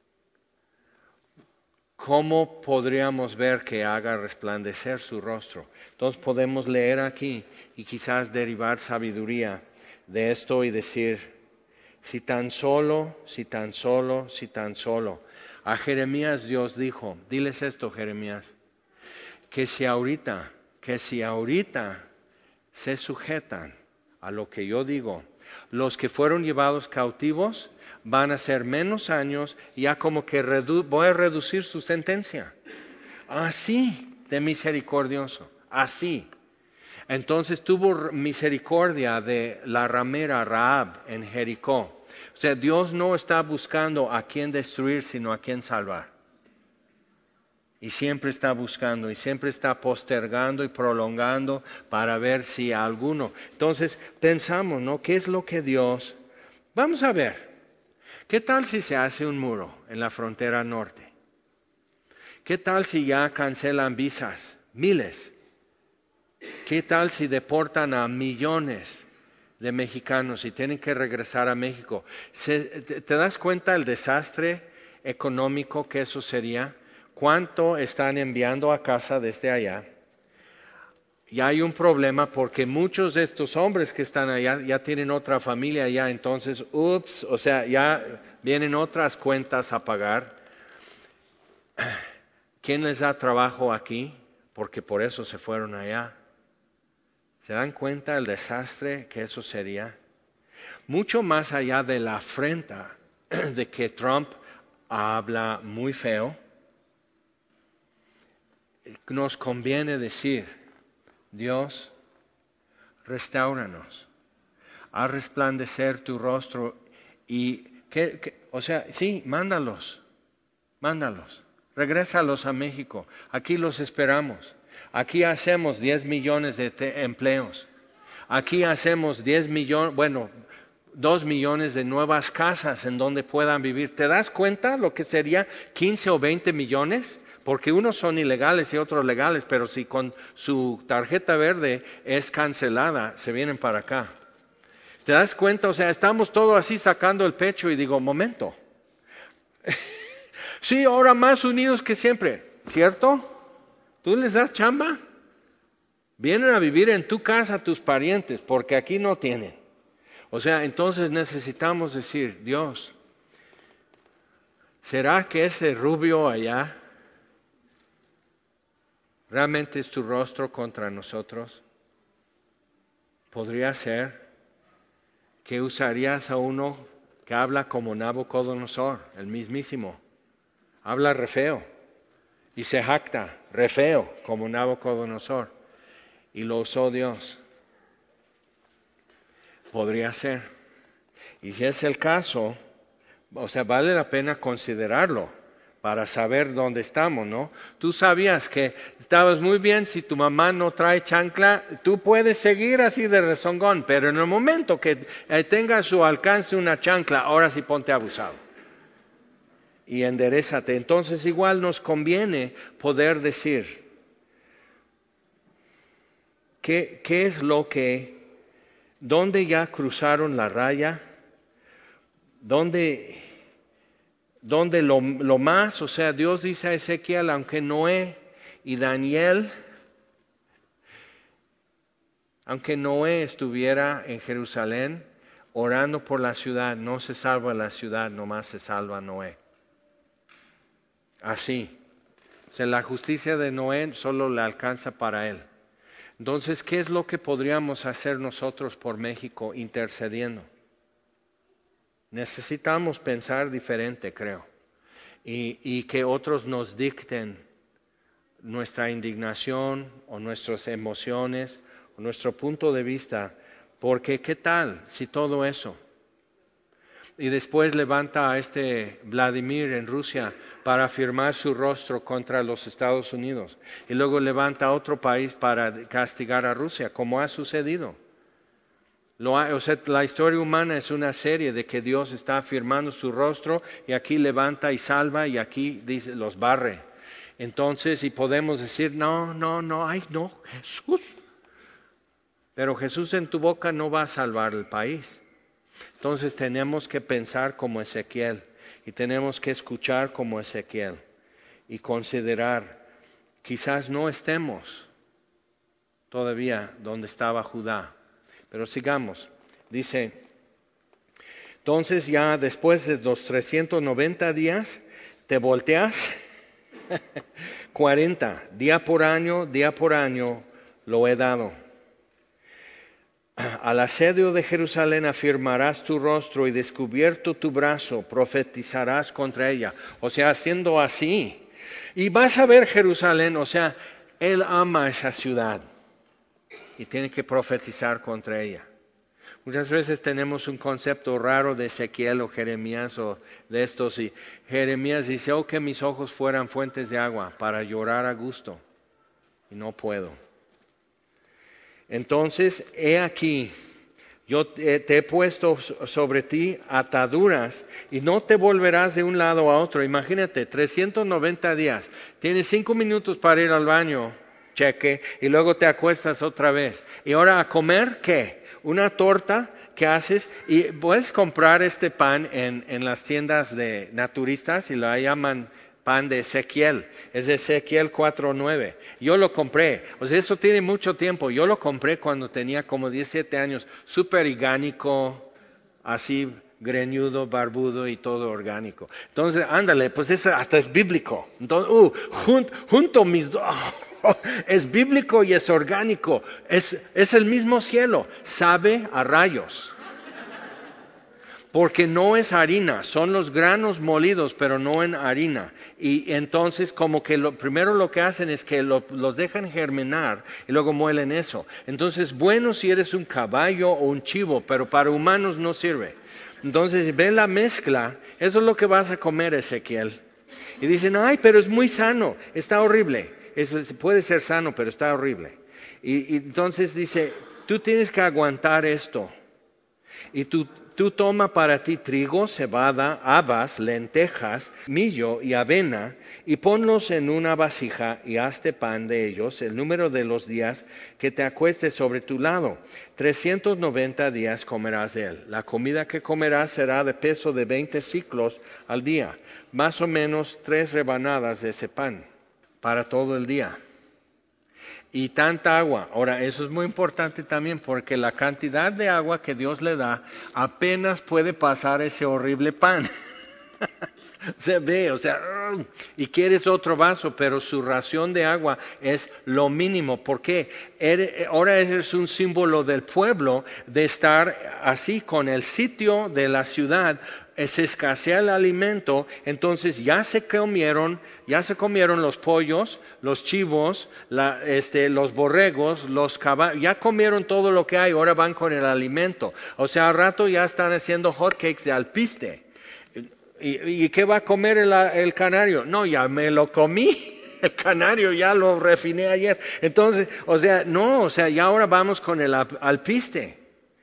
A: ¿cómo podríamos ver que haga resplandecer su rostro? Entonces podemos leer aquí y quizás derivar sabiduría de esto y decir, si tan solo. A Jeremías Dios dijo, diles esto, Jeremías, que si ahorita se sujetan a lo que yo digo, los que fueron llevados cautivos van a ser menos años, ya como que voy a reducir su sentencia. Así de misericordioso, así. Entonces tuvo misericordia de la ramera Rahab en Jericó. O sea, Dios no está buscando a quién destruir, sino a quién salvar. Y siempre está buscando, y siempre está postergando y prolongando para ver si alguno. Entonces pensamos, ¿no? ¿Qué es lo que Dios? Vamos a ver. ¿Qué tal si se hace un muro en la frontera norte? ¿Qué tal si ya cancelan visas? Miles. ¿Qué tal si deportan a millones de mexicanos y tienen que regresar a México? ¿Te das cuenta el desastre económico que eso sería? ¿Cuánto están enviando a casa desde allá? Y hay un problema porque muchos de estos hombres que están allá ya tienen otra familia allá, entonces, o sea, ya vienen otras cuentas a pagar. ¿Quién les da trabajo aquí? Porque por eso se fueron allá. ¿Se dan cuenta del desastre que eso sería? Mucho más allá de la afrenta de que Trump habla muy feo, nos conviene decir, Dios, restáuranos, haz resplandecer tu rostro y, o sea, sí, mándalos, regrésalos a México, aquí los esperamos. Aquí hacemos 10 millones de empleos. Aquí hacemos 2 millones de nuevas casas en donde puedan vivir. ¿Te das cuenta lo que sería 15 o 20 millones? Porque unos son ilegales y otros legales, pero si con su tarjeta verde es cancelada, se vienen para acá. ¿Te das cuenta? O sea, estamos todos así sacando el pecho y digo, momento. Sí, ahora más unidos que siempre, ¿cierto? ¿Tú les das chamba? Vienen a vivir en tu casa tus parientes, porque aquí no tienen. O sea, entonces necesitamos decir, Dios, ¿será que ese rubio allá realmente es tu rostro contra nosotros? ¿Podría ser que usarías a uno que habla como Nabucodonosor, el mismísimo? Habla re feo. Y se jacta, re feo, como Nabucodonosor. Y lo usó Dios. Podría ser. Y si es el caso, o sea, vale la pena considerarlo para saber dónde estamos, ¿no? Tú sabías que estabas muy bien si tu mamá no trae chancla, tú puedes seguir así de rezongón, pero en el momento que tenga a su alcance una chancla, ahora sí ponte abusado. Y enderézate. Entonces igual nos conviene poder decir, ¿qué es dónde ya cruzaron la raya? ¿Dónde lo más? O sea, Dios dice a Ezequiel, aunque Noé y Daniel, aunque Noé estuviera en Jerusalén orando por la ciudad, no se salva la ciudad, nomás se salva Noé. Así. O sea, la justicia de Noé solo le alcanza para él. Entonces, ¿qué es lo que podríamos hacer nosotros por México intercediendo? Necesitamos pensar diferente, creo. Y que otros nos dicten nuestra indignación o nuestras emociones o nuestro punto de vista. Porque ¿qué tal si todo eso? Y después levanta a Vladimir en Rusia para afirmar su rostro contra los Estados Unidos. Y luego levanta a otro país para castigar a Rusia, como ha sucedido. La historia humana es una serie de que Dios está afirmando su rostro y aquí levanta y salva y aquí dice, los barre. Entonces, y podemos decir, no, Jesús. Pero Jesús en tu boca no va a salvar el país. Entonces tenemos que pensar como Ezequiel y tenemos que escuchar como Ezequiel y considerar, quizás no estemos todavía donde estaba Judá, pero sigamos. Dice, entonces ya después de los 390 días, te volteas, 40, día por año, lo he dado. Al asedio de Jerusalén afirmarás tu rostro y descubierto tu brazo, profetizarás contra ella. O sea, haciendo así. Y vas a ver Jerusalén, o sea, él ama esa ciudad y tiene que profetizar contra ella. Muchas veces tenemos un concepto raro de Ezequiel o Jeremías o de estos. Y Jeremías dice, oh, que mis ojos fueran fuentes de agua para llorar a gusto. Y no puedo. Entonces, he aquí, yo te he puesto sobre ti ataduras y no te volverás de un lado a otro. Imagínate, 390 días. Tienes 5 minutos para ir al baño, cheque, y luego te acuestas otra vez. Y ahora a comer, ¿qué? Una torta que haces y puedes comprar este pan en las tiendas de naturistas y lo llaman pan de Ezequiel. Es de Ezequiel 4:9. Yo lo compré. O sea, eso tiene mucho tiempo. Yo lo compré cuando tenía como 17 años. Súper orgánico, así greñudo, barbudo y todo orgánico. Entonces, ándale, pues eso hasta es bíblico. Entonces, junto mis dos. Es bíblico y es orgánico. Es el mismo cielo. Sabe a rayos. Porque no es harina, son los granos molidos, pero no en harina. Y entonces como que primero lo que hacen es que los dejan germinar y luego muelen eso. Entonces, bueno si eres un caballo o un chivo, pero para humanos no sirve. Entonces, ve la mezcla, eso es lo que vas a comer, Ezequiel. Y dicen, ay, pero es muy sano, está horrible. Eso puede ser sano, pero está horrible. Y entonces dice, tú tienes que aguantar esto. Y tú toma para ti trigo, cebada, habas, lentejas, millo y avena, y ponlos en una vasija y hazte pan de ellos, el número de los días que te acuestes sobre tu lado. 390 días comerás de él. La comida que comerás será de peso de 20 siclos al día, más o menos 3 rebanadas de ese pan, para todo el día. Y tanta agua. Ahora, eso es muy importante también porque la cantidad de agua que Dios le da apenas puede pasar ese horrible pan. Se ve, y quieres otro vaso, pero su ración de agua es lo mínimo. ¿Por qué? Ahora es un símbolo del pueblo de estar así con el sitio de la ciudad. Se escasea el alimento, entonces ya se comieron los pollos, los chivos, los borregos, los caballos, ya comieron todo lo que hay, ahora van con el alimento. O sea, al rato ya están haciendo hotcakes de alpiste. ¿Y qué va a comer el canario? No, ya me lo comí. El canario ya lo refiné ayer. Entonces, ya ahora vamos con el alpiste.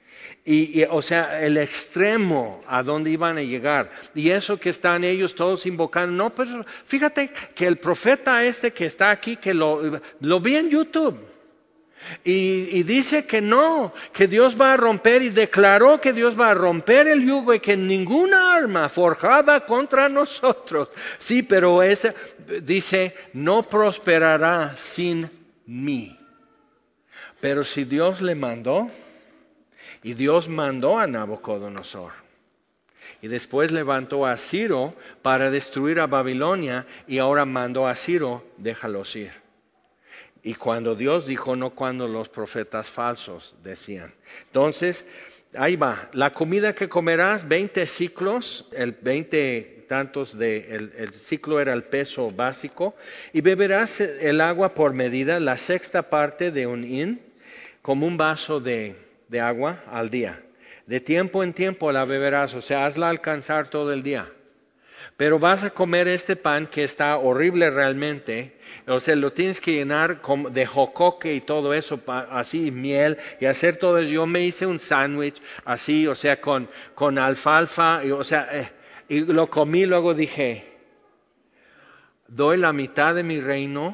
A: El extremo a donde iban a llegar. Y eso que están ellos todos invocando. No, pero fíjate que el profeta que está aquí, que lo vi en YouTube. Y dice que no, que Dios va a romper y declaró que Dios va a romper el yugo y que ninguna arma forjada contra nosotros. Sí, pero dice, no prosperará sin mí. Pero si Dios le mandó, y Dios mandó a Nabucodonosor. Y después levantó a Ciro para destruir a Babilonia y ahora mandó a Ciro, déjalos ir. Y cuando Dios dijo, no cuando los profetas falsos decían. Entonces, Ahí va. La comida que comerás, 20 ciclos, el 20 tantos el ciclo era el peso básico, y beberás el agua por medida, la sexta parte de un hin, como un vaso de agua al día. De tiempo en tiempo la beberás, o sea, hazla alcanzar todo el día. Pero vas a comer este pan que está horrible realmente, o sea, lo tienes que llenar de jocoque y todo eso, así, miel, y hacer todo eso. Yo me hice un sándwich así, o sea, con alfalfa, y lo comí, luego dije, doy la mitad de mi reino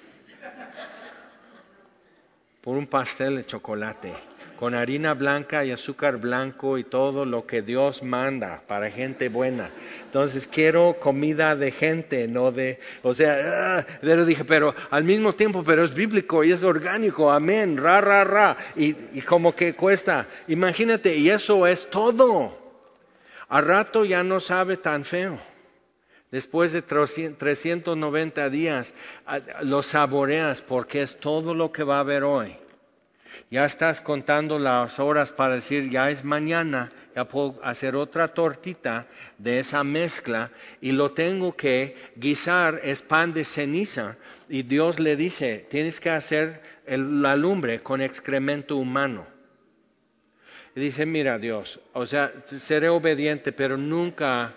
A: por un pastel de chocolate, con harina blanca y azúcar blanco y todo lo que Dios manda para gente buena. Entonces quiero comida de gente, no de, pero dije, pero al mismo tiempo, pero es bíblico y es orgánico, amén, ra. Y como que cuesta, imagínate, y eso es todo. Al rato ya no sabe tan feo. Después de 390 días, lo saboreas porque es todo lo que va a haber hoy. Ya estás contando las horas para decir, ya es mañana, ya puedo hacer otra tortita de esa mezcla y lo tengo que guisar, es pan de ceniza. Y Dios le dice, tienes que hacer la lumbre con excremento humano. Y dice, mira Dios, seré obediente, pero nunca,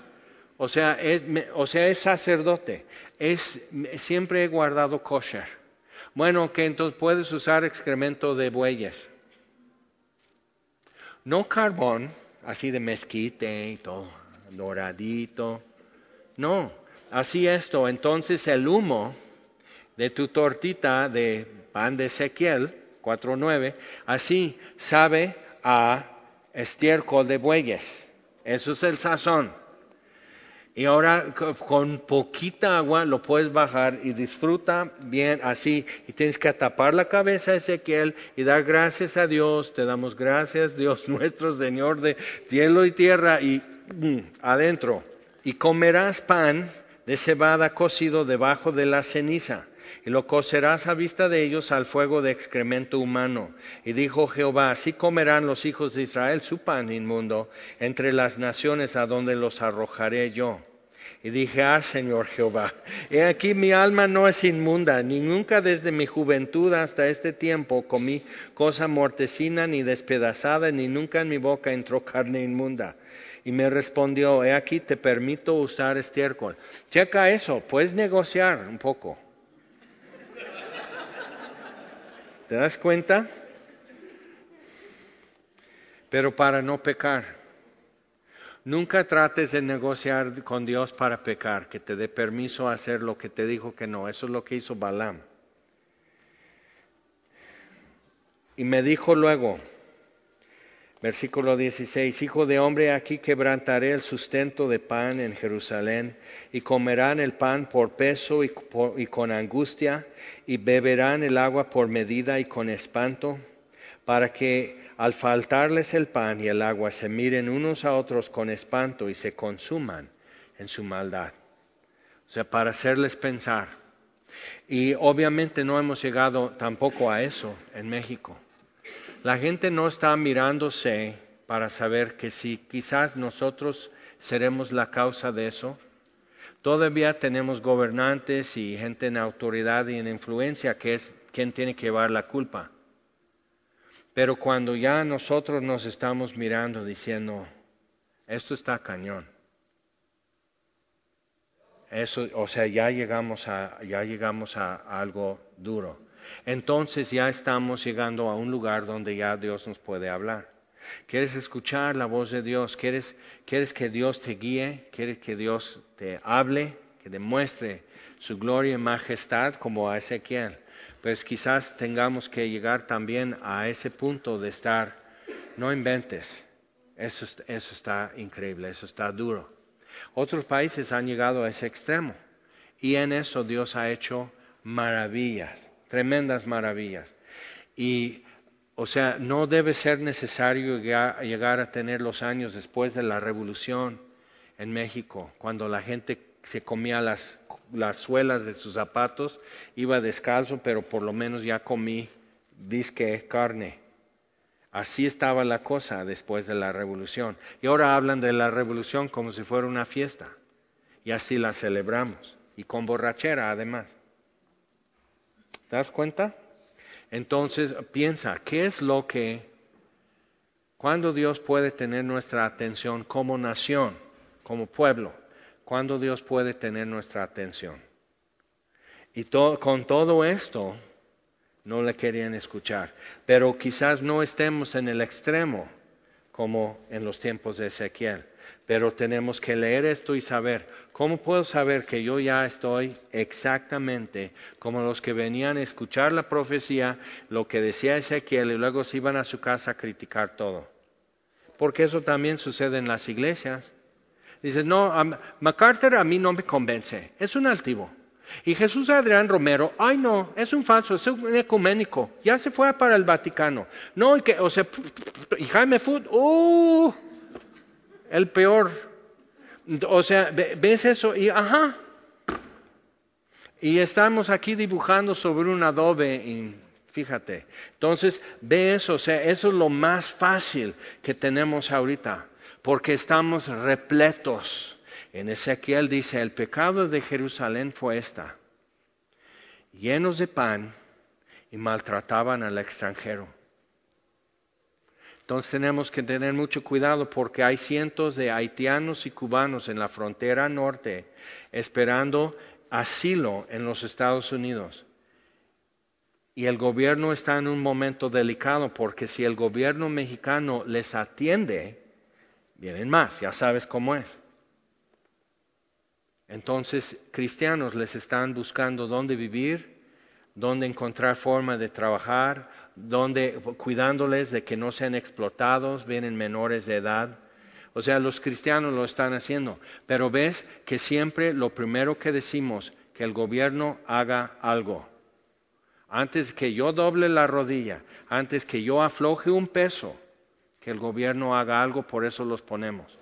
A: es sacerdote, siempre he guardado kosher. Bueno, que entonces puedes usar excremento de bueyes. No carbón, así de mezquite y todo, doradito. No, así esto. Entonces el humo de tu tortita de pan de Ezequiel, 4:9, así sabe a estiércol de bueyes. Eso es el sazón. Y ahora con poquita agua lo puedes bajar y disfruta bien así. Y tienes que tapar la cabeza, Ezequiel, y dar gracias a Dios. Te damos gracias, Dios nuestro, Señor de cielo y tierra, y adentro. Y comerás pan de cebada cocido debajo de la ceniza. Y lo cocerás a vista de ellos al fuego de excremento humano. Y dijo Jehová, así comerán los hijos de Israel su pan inmundo entre las naciones a donde los arrojaré yo. Y dije, Señor Jehová, he aquí mi alma no es inmunda, ni nunca desde mi juventud hasta este tiempo comí cosa mortecina ni despedazada, ni nunca en mi boca entró carne inmunda. Y me respondió, he aquí te permito usar estiércol. Checa eso, puedes negociar un poco. ¿Te das cuenta? Pero para no pecar. Nunca trates de negociar con Dios para pecar, que te dé permiso a hacer lo que te dijo que no. Eso es lo que hizo Balaam. Y me dijo luego, versículo 16, Hijo de hombre, aquí quebrantaré el sustento de pan en Jerusalén, y comerán el pan por peso y con angustia, y beberán el agua por medida y con espanto, para que al faltarles el pan y el agua se miren unos a otros con espanto y se consuman en su maldad. O sea, para hacerles pensar. Y obviamente no hemos llegado tampoco a eso en México. La gente no está mirándose para saber que si quizás nosotros seremos la causa de eso. Todavía tenemos gobernantes y gente en autoridad y en influencia que es quien tiene que llevar la culpa. Pero cuando ya nosotros nos estamos mirando diciendo, esto está cañón. Eso, ya llegamos a algo duro. Entonces ya estamos llegando a un lugar donde ya Dios nos puede hablar. ¿Quieres escuchar la voz de Dios? ¿Quieres que Dios te guíe? ¿Quieres que Dios te hable? Que demuestre su gloria y majestad como a Ezequiel. Pues quizás tengamos que llegar también a ese punto de estar, no inventes, eso está increíble, eso está duro. Otros países han llegado a ese extremo y en eso Dios ha hecho maravillas, tremendas maravillas. Y, no debe ser necesario llegar a tener los años después de la revolución en México, cuando la gente se comía las suelas de sus zapatos, iba descalzo, pero por lo menos ya comí disque carne. Así estaba la cosa después de la revolución. Y ahora hablan de la revolución como si fuera una fiesta. Y así la celebramos. Y con borrachera además. ¿Te das cuenta? Entonces piensa, ¿qué es cuándo Dios puede tener nuestra atención como nación, como pueblo? ¿Cuándo Dios puede tener nuestra atención? Y con todo esto no le querían escuchar. Pero quizás no estemos en el extremo como en los tiempos de Ezequiel. Pero tenemos que leer esto y saber, ¿cómo puedo saber que yo ya estoy exactamente como los que venían a escuchar la profecía, lo que decía Ezequiel, y luego se iban a su casa a criticar todo? Porque eso también sucede en las iglesias. Dices, no, MacArthur a mí no me convence, es un altivo. Y Jesús Adrián Romero, ay no, es un falso, es un ecuménico, ya se fue para el Vaticano. No, y Jaime Food, el peor. O sea, ves eso y ajá. Y estamos aquí dibujando sobre un adobe y fíjate. Entonces, ve eso, o sea, eso es lo más fácil que tenemos ahorita, porque estamos repletos. En Ezequiel dice, el pecado de Jerusalén fue esta: llenos de pan y maltrataban al extranjero. Entonces tenemos que tener mucho cuidado porque hay cientos de haitianos y cubanos en la frontera norte esperando asilo en los Estados Unidos. Y el gobierno está en un momento delicado porque si el gobierno mexicano les atiende, vienen más, ya sabes cómo es. Entonces, cristianos les están buscando dónde vivir, dónde encontrar forma de trabajar, cuidándoles de que no sean explotados, vienen menores de edad. O sea, los cristianos lo están haciendo. Pero ves que siempre lo primero que decimos, que el gobierno haga algo. Antes que yo doble la rodilla, antes que yo afloje un peso, que el gobierno haga algo, por eso los ponemos.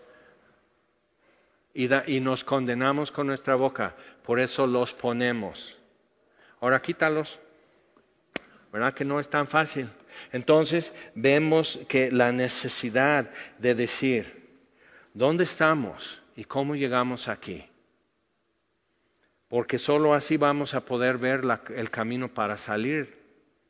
A: Y nos condenamos con nuestra boca, por eso los ponemos. Ahora quítalos. ¿Verdad que no es tan fácil? Entonces vemos que la necesidad de decir, ¿dónde estamos y cómo llegamos aquí? Porque solo así vamos a poder ver el camino para salir.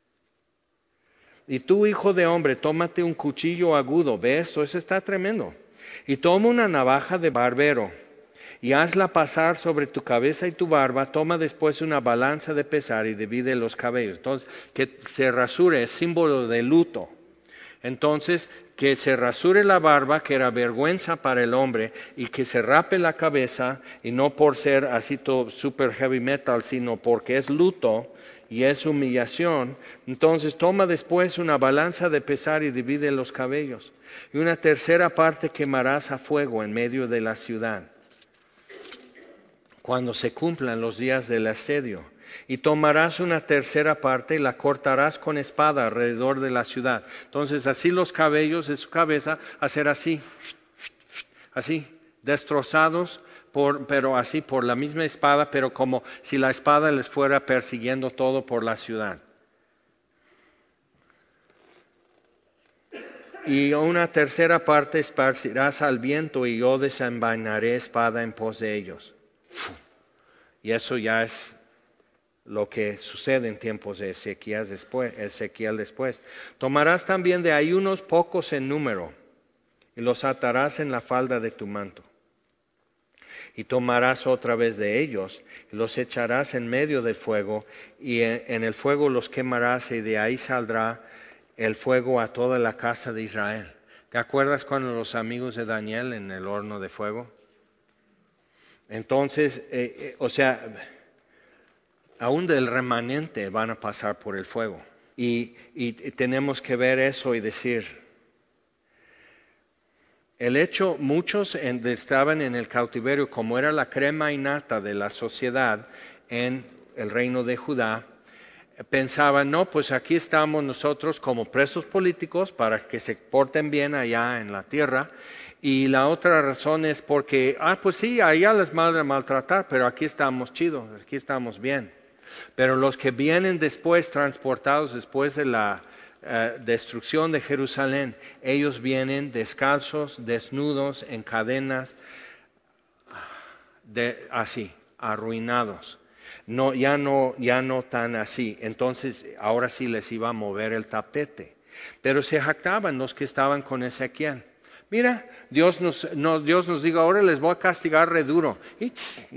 A: Y tú, hijo de hombre, tómate un cuchillo agudo, ¿ves esto? Eso está tremendo. Y toma una navaja de barbero y hazla pasar sobre tu cabeza y tu barba. Toma después una balanza de pesar y divide los cabellos. Entonces, que se rasure es símbolo de luto. Entonces, que se rasure la barba, que era vergüenza para el hombre, y que se rape la cabeza, y no por ser así todo super heavy metal, sino porque es luto y es humillación. Entonces toma después una balanza de pesar y divide los cabellos. Y una tercera parte quemarás a fuego en medio de la ciudad, cuando se cumplan los días del asedio. Y tomarás una tercera parte y la cortarás con espada alrededor de la ciudad. Entonces así los cabellos de su cabeza, hacer así, destrozados, pero así por la misma espada, pero como si la espada les fuera persiguiendo todo por la ciudad. Y una tercera parte esparcirás al viento y yo desenvainaré espada en pos de ellos. Y eso ya es lo que sucede en tiempos de Ezequiel después. Tomarás también de ahí unos pocos en número y los atarás en la falda de tu manto. Y tomarás otra vez de ellos y los echarás en medio del fuego y en el fuego los quemarás y de ahí saldrá el fuego a toda la casa de Israel. ¿Te acuerdas cuando los amigos de Daniel en el horno de fuego? Entonces, aún del remanente van a pasar por el fuego. Y tenemos que ver eso y decir, el hecho, muchos estaban en el cautiverio, como era la crema innata de la sociedad en el reino de Judá, pensaban, no, pues aquí estamos nosotros como presos políticos para que se porten bien allá en la tierra. Y la otra razón es porque, pues sí, allá les van a maltratar, pero aquí estamos chidos, aquí estamos bien. Pero los que vienen después, transportados después de la destrucción de Jerusalén, ellos vienen descalzos, desnudos, en cadenas, así, arruinados. No, ya no tan así. Entonces, ahora sí les iba a mover el tapete. Pero se jactaban los que estaban con Ezequiel. Mira, Dios nos dijo, ahora les voy a castigar re duro. Y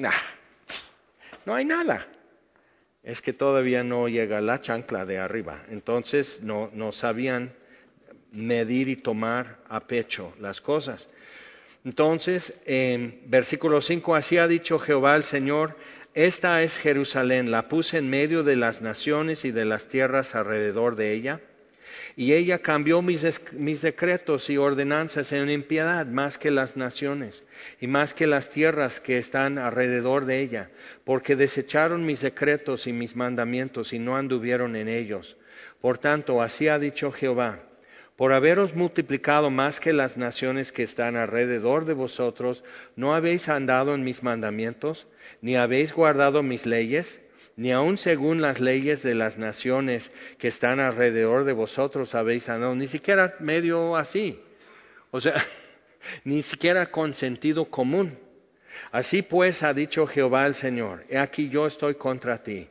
A: no hay nada. Es que todavía no llega la chancla de arriba. Entonces no sabían medir y tomar a pecho las cosas. Entonces, en versículo 5, así ha dicho Jehová el Señor, esta es Jerusalén, la puse en medio de las naciones y de las tierras alrededor de ella, y ella cambió mis decretos y ordenanzas en impiedad más que las naciones y más que las tierras que están alrededor de ella, porque desecharon mis decretos y mis mandamientos y no anduvieron en ellos. Por tanto, así ha dicho Jehová, por haberos multiplicado más que las naciones que están alrededor de vosotros, ¿no habéis andado en mis mandamientos, ni habéis guardado mis leyes? Ni aun según las leyes de las naciones que están alrededor de vosotros habéis andado, ni siquiera medio así, o sea, ni siquiera con sentido común. Así pues ha dicho Jehová el Señor, he aquí yo estoy contra ti.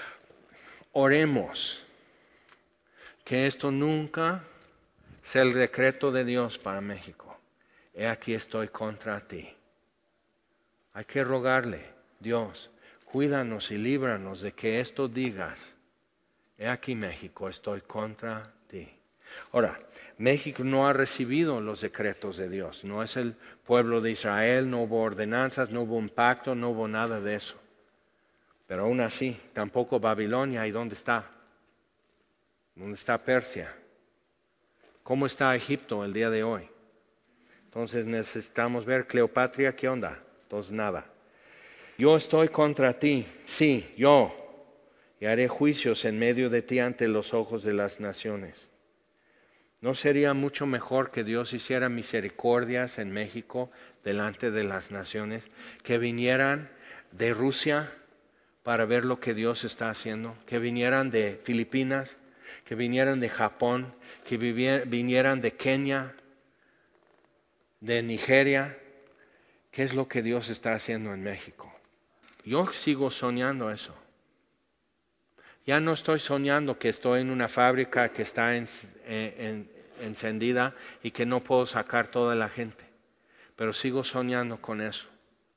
A: Oremos que esto nunca sea el decreto de Dios para México. He aquí estoy contra ti. Hay que rogarle, Dios, cuídanos y líbranos de que esto digas, he aquí México, estoy contra ti. Ahora, México no ha recibido los decretos de Dios, no es el pueblo de Israel, no hubo ordenanzas, no hubo un pacto, no hubo nada de eso. Pero aún así, tampoco Babilonia, ¿y dónde está? ¿Dónde está Persia? ¿Cómo está Egipto el día de hoy? Entonces necesitamos ver Cleopatra, ¿qué onda? Entonces nada. Yo estoy contra ti, sí, yo, y haré juicios en medio de ti ante los ojos de las naciones. ¿No sería mucho mejor que Dios hiciera misericordias en México delante de las naciones, que vinieran de Rusia para ver lo que Dios está haciendo, que vinieran de Filipinas, que vinieran de Japón, que vinieran de Kenia, de Nigeria? ¿Qué es lo que Dios está haciendo en México? Yo sigo soñando eso. Ya no estoy soñando que estoy en una fábrica que está encendida y que no puedo sacar toda la gente. Pero sigo soñando con eso.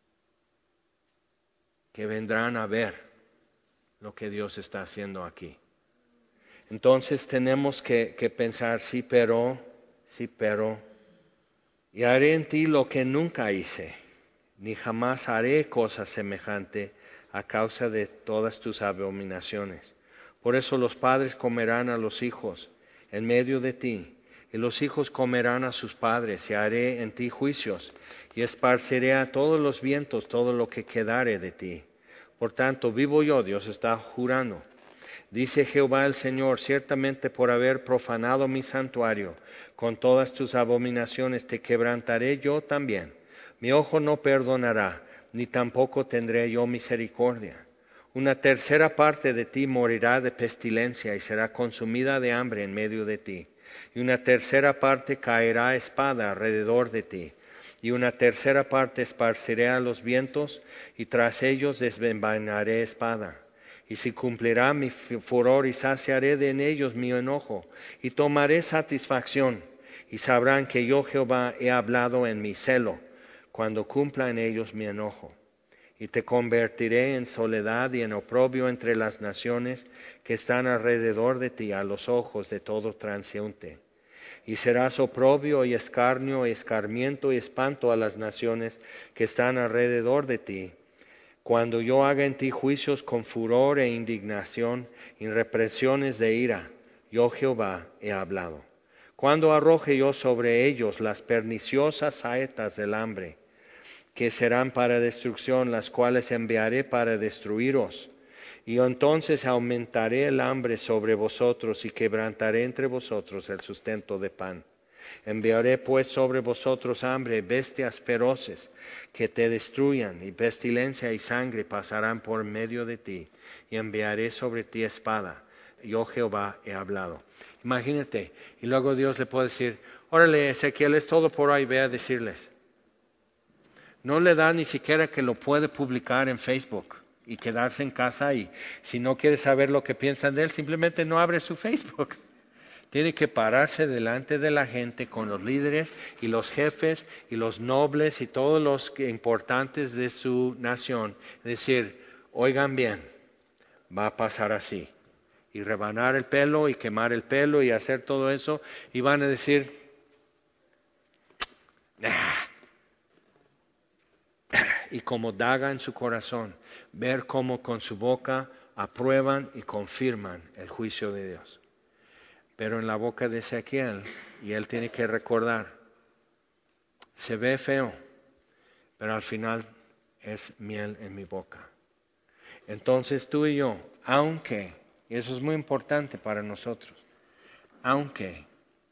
A: Que vendrán a ver lo que Dios está haciendo aquí. Entonces tenemos que pensar, sí, pero, y haré en ti lo que nunca hice, ni jamás haré cosa semejante a causa de todas tus abominaciones. Por eso los padres comerán a los hijos en medio de ti, y los hijos comerán a sus padres, y haré en ti juicios, y esparciré a todos los vientos todo lo que quedare de ti. Por tanto, vivo yo, Dios está jurando. Dice Jehová el Señor, ciertamente por haber profanado mi santuario, con todas tus abominaciones te quebrantaré yo también. Mi ojo no perdonará, ni tampoco tendré yo misericordia. Una tercera parte de ti morirá de pestilencia y será consumida de hambre en medio de ti. Y una tercera parte caerá espada alrededor de ti. Y una tercera parte esparciré a los vientos, y tras ellos desenvainaré espada. Y se cumplirá mi furor y saciaré en ellos mi enojo, y tomaré satisfacción, y sabrán que yo Jehová he hablado en mi celo, cuando cumpla en ellos mi enojo. Y te convertiré en soledad y en oprobio entre las naciones que están alrededor de ti a los ojos de todo transeúnte. Y serás oprobio y escarnio y escarmiento y espanto a las naciones que están alrededor de ti, cuando yo haga en ti juicios con furor e indignación y represiones de ira. Yo Jehová he hablado. Cuando arroje yo sobre ellos las perniciosas saetas del hambre, que serán para destrucción, las cuales enviaré para destruiros. Y entonces aumentaré el hambre sobre vosotros y quebrantaré entre vosotros el sustento de pan. Enviaré pues sobre vosotros hambre, bestias feroces que te destruyan, y pestilencia y sangre pasarán por medio de ti. Y enviaré sobre ti espada yo Jehová he hablado. Imagínate, y luego Dios le puede decir, órale Ezequiel, es todo por ahí, ve a decirles. No le da ni siquiera que lo puede publicar en Facebook y quedarse en casa, y si no quiere saber lo que piensan de él, simplemente no abre su Facebook. Tiene que pararse delante de la gente con los líderes y los jefes y los nobles y todos los importantes de su nación. Decir, oigan bien, va a pasar así. Y rebanar el pelo y quemar el pelo y hacer todo eso. Y van a decir, y como daga en su corazón, ver cómo con su boca aprueban y confirman el juicio de Dios. Pero en la boca de Ezequiel, y él tiene que recordar, se ve feo, pero al final es miel en mi boca. Entonces tú y yo, aunque, y eso es muy importante para nosotros, aunque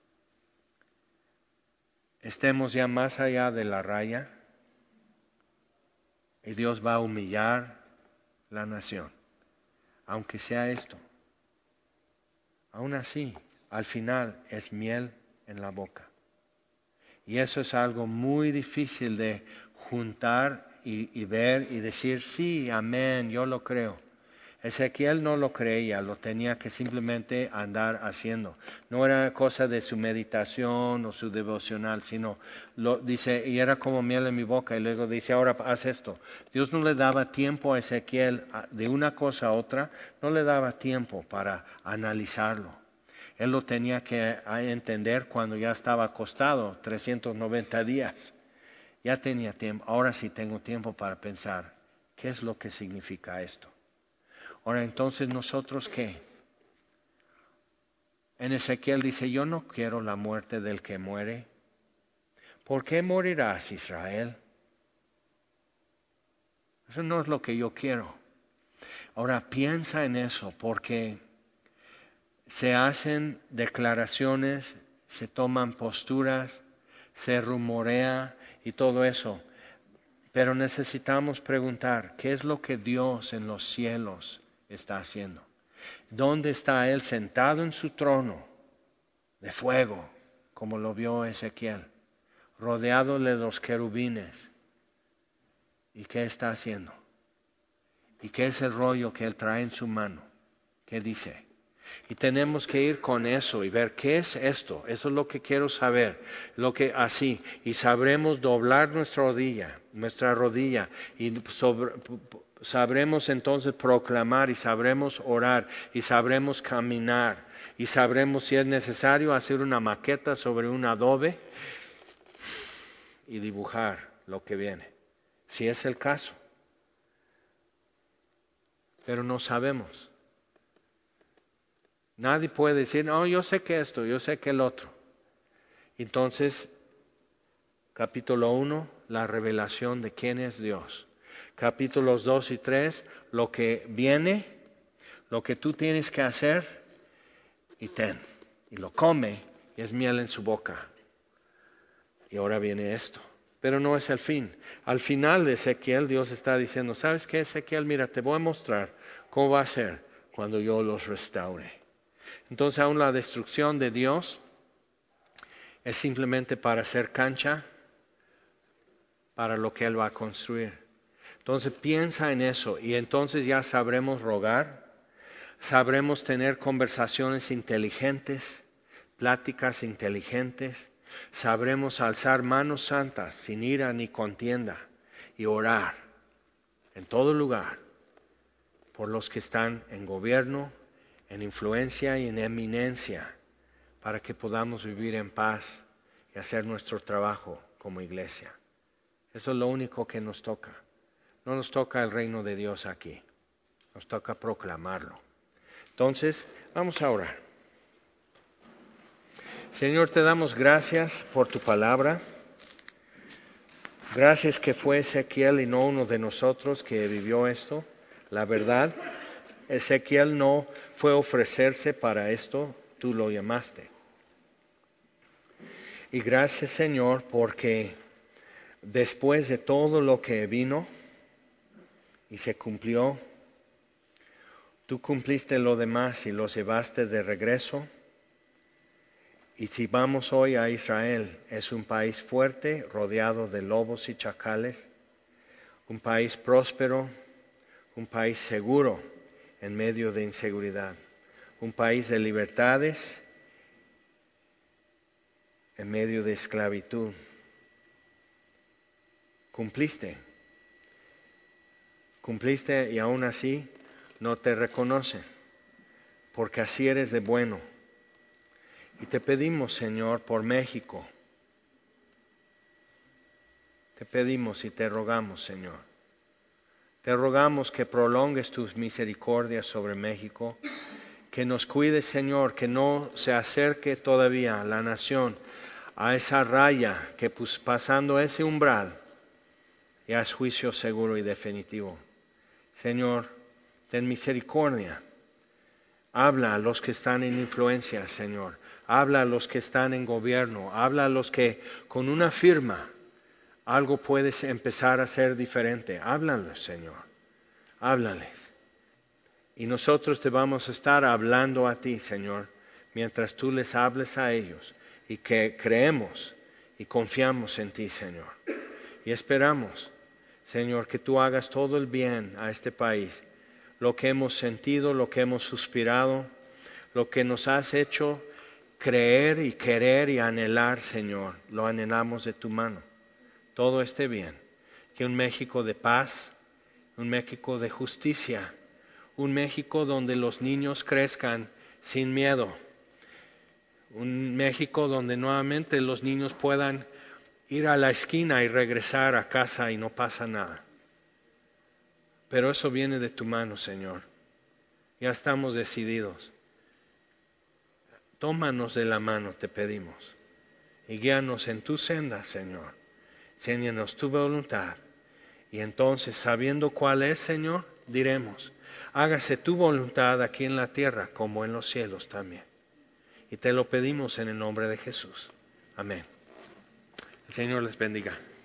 A: estemos ya más allá de la raya, y Dios va a humillar la nación, aunque sea esto, aún así, al final es miel en la boca. Y eso es algo muy difícil de juntar y ver y decir, sí, amén, yo lo creo. Ezequiel no lo creía, lo tenía que simplemente andar haciendo. No era cosa de su meditación o su devocional, sino dice, y era como miel en mi boca, y luego dice, ahora haz esto. Dios no le daba tiempo a Ezequiel de una cosa a otra, no le daba tiempo para analizarlo. Él lo tenía que entender cuando ya estaba acostado, 390 días. Ya tenía tiempo, ahora sí tengo tiempo para pensar, ¿qué es lo que significa esto? Ahora, entonces, ¿nosotros qué? En Ezequiel dice, yo no quiero la muerte del que muere. ¿Por qué morirás, Israel? Eso no es lo que yo quiero. Ahora, piensa en eso, porque se hacen declaraciones, se toman posturas, se rumorea y todo eso. Pero necesitamos preguntar, ¿qué es lo que Dios en los cielos está haciendo? ¿Dónde está Él sentado en su trono de fuego, como lo vio Ezequiel, rodeado de los querubines? ¿Y qué está haciendo? ¿Y qué es el rollo que Él trae en su mano? ¿Qué dice? Y tenemos que ir con eso y ver qué es esto. Eso es lo que quiero saber. Así. Y sabremos doblar nuestra rodilla. Y sabremos entonces proclamar y sabremos orar y sabremos caminar. Y sabremos si es necesario hacer una maqueta sobre un adobe y dibujar lo que viene. Si es el caso. Pero no sabemos. Nadie puede decir, no, yo sé que esto, yo sé que el otro. Entonces, capítulo 1, la revelación de quién es Dios. Capítulos 2 y 3, lo que viene, lo que tú tienes que hacer, y lo come, y es miel en su boca. Y ahora viene esto. Pero no es el fin. Al final de Ezequiel, Dios está diciendo, ¿sabes qué, Ezequiel? Mira, te voy a mostrar cómo va a ser cuando yo los restaure. Entonces aún la destrucción de Dios es simplemente para hacer cancha para lo que Él va a construir. Entonces piensa en eso y entonces ya sabremos rogar, sabremos tener conversaciones inteligentes, pláticas inteligentes, sabremos alzar manos santas sin ira ni contienda y orar en todo lugar por los que están en gobierno, en influencia y en eminencia, para que podamos vivir en paz y hacer nuestro trabajo como iglesia. Eso es lo único que nos toca. No nos toca el reino de Dios aquí, nos toca proclamarlo. Entonces, vamos a orar. Señor, te damos gracias por tu palabra. Gracias que fue Ezequiel y no uno de nosotros que vivió esto. La verdad, Ezequiel no fue ofrecerse para esto, tú lo llamaste. Y gracias, Señor, porque después de todo lo que vino y se cumplió, Tú cumpliste lo demás y los llevaste de regreso. Y si vamos hoy a Israel, es un país fuerte, rodeado de lobos y chacales, un país próspero, un país seguro en medio de inseguridad, un país de libertades en medio de esclavitud. Cumpliste y aún así no te reconoce, porque así eres de bueno. Y te pedimos, Señor, por México. Te pedimos y te rogamos, Señor. Te rogamos que prolongues tus misericordias sobre México, que nos cuides, Señor, que no se acerque todavía la nación a esa raya, que pasando ese umbral ya es juicio seguro y definitivo. Señor, ten misericordia. Habla a los que están en influencia, Señor. Habla a los que están en gobierno. Habla a los que con una firma algo puedes empezar a ser diferente. Háblales, Señor. Háblales. Y nosotros te vamos a estar hablando a ti, Señor, mientras tú les hables a ellos. Y que creemos y confiamos en ti, Señor. Y esperamos, Señor, que tú hagas todo el bien a este país. Lo que hemos sentido, lo que hemos suspirado, lo que nos has hecho creer y querer y anhelar, Señor, lo anhelamos de tu mano. Todo esté bien. Que un México de paz, un México de justicia, un México donde los niños crezcan sin miedo, un México donde nuevamente los niños puedan ir a la esquina y regresar a casa y no pasa nada. Pero eso viene de tu mano, Señor. Ya estamos decididos. Tómanos de la mano, te pedimos, y guíanos en tu senda, Señor. Enséñanos tu voluntad. Y entonces, sabiendo cuál es, Señor, diremos, hágase tu voluntad aquí en la tierra como en los cielos también. Y te lo pedimos en el nombre de Jesús. Amén. El Señor les bendiga.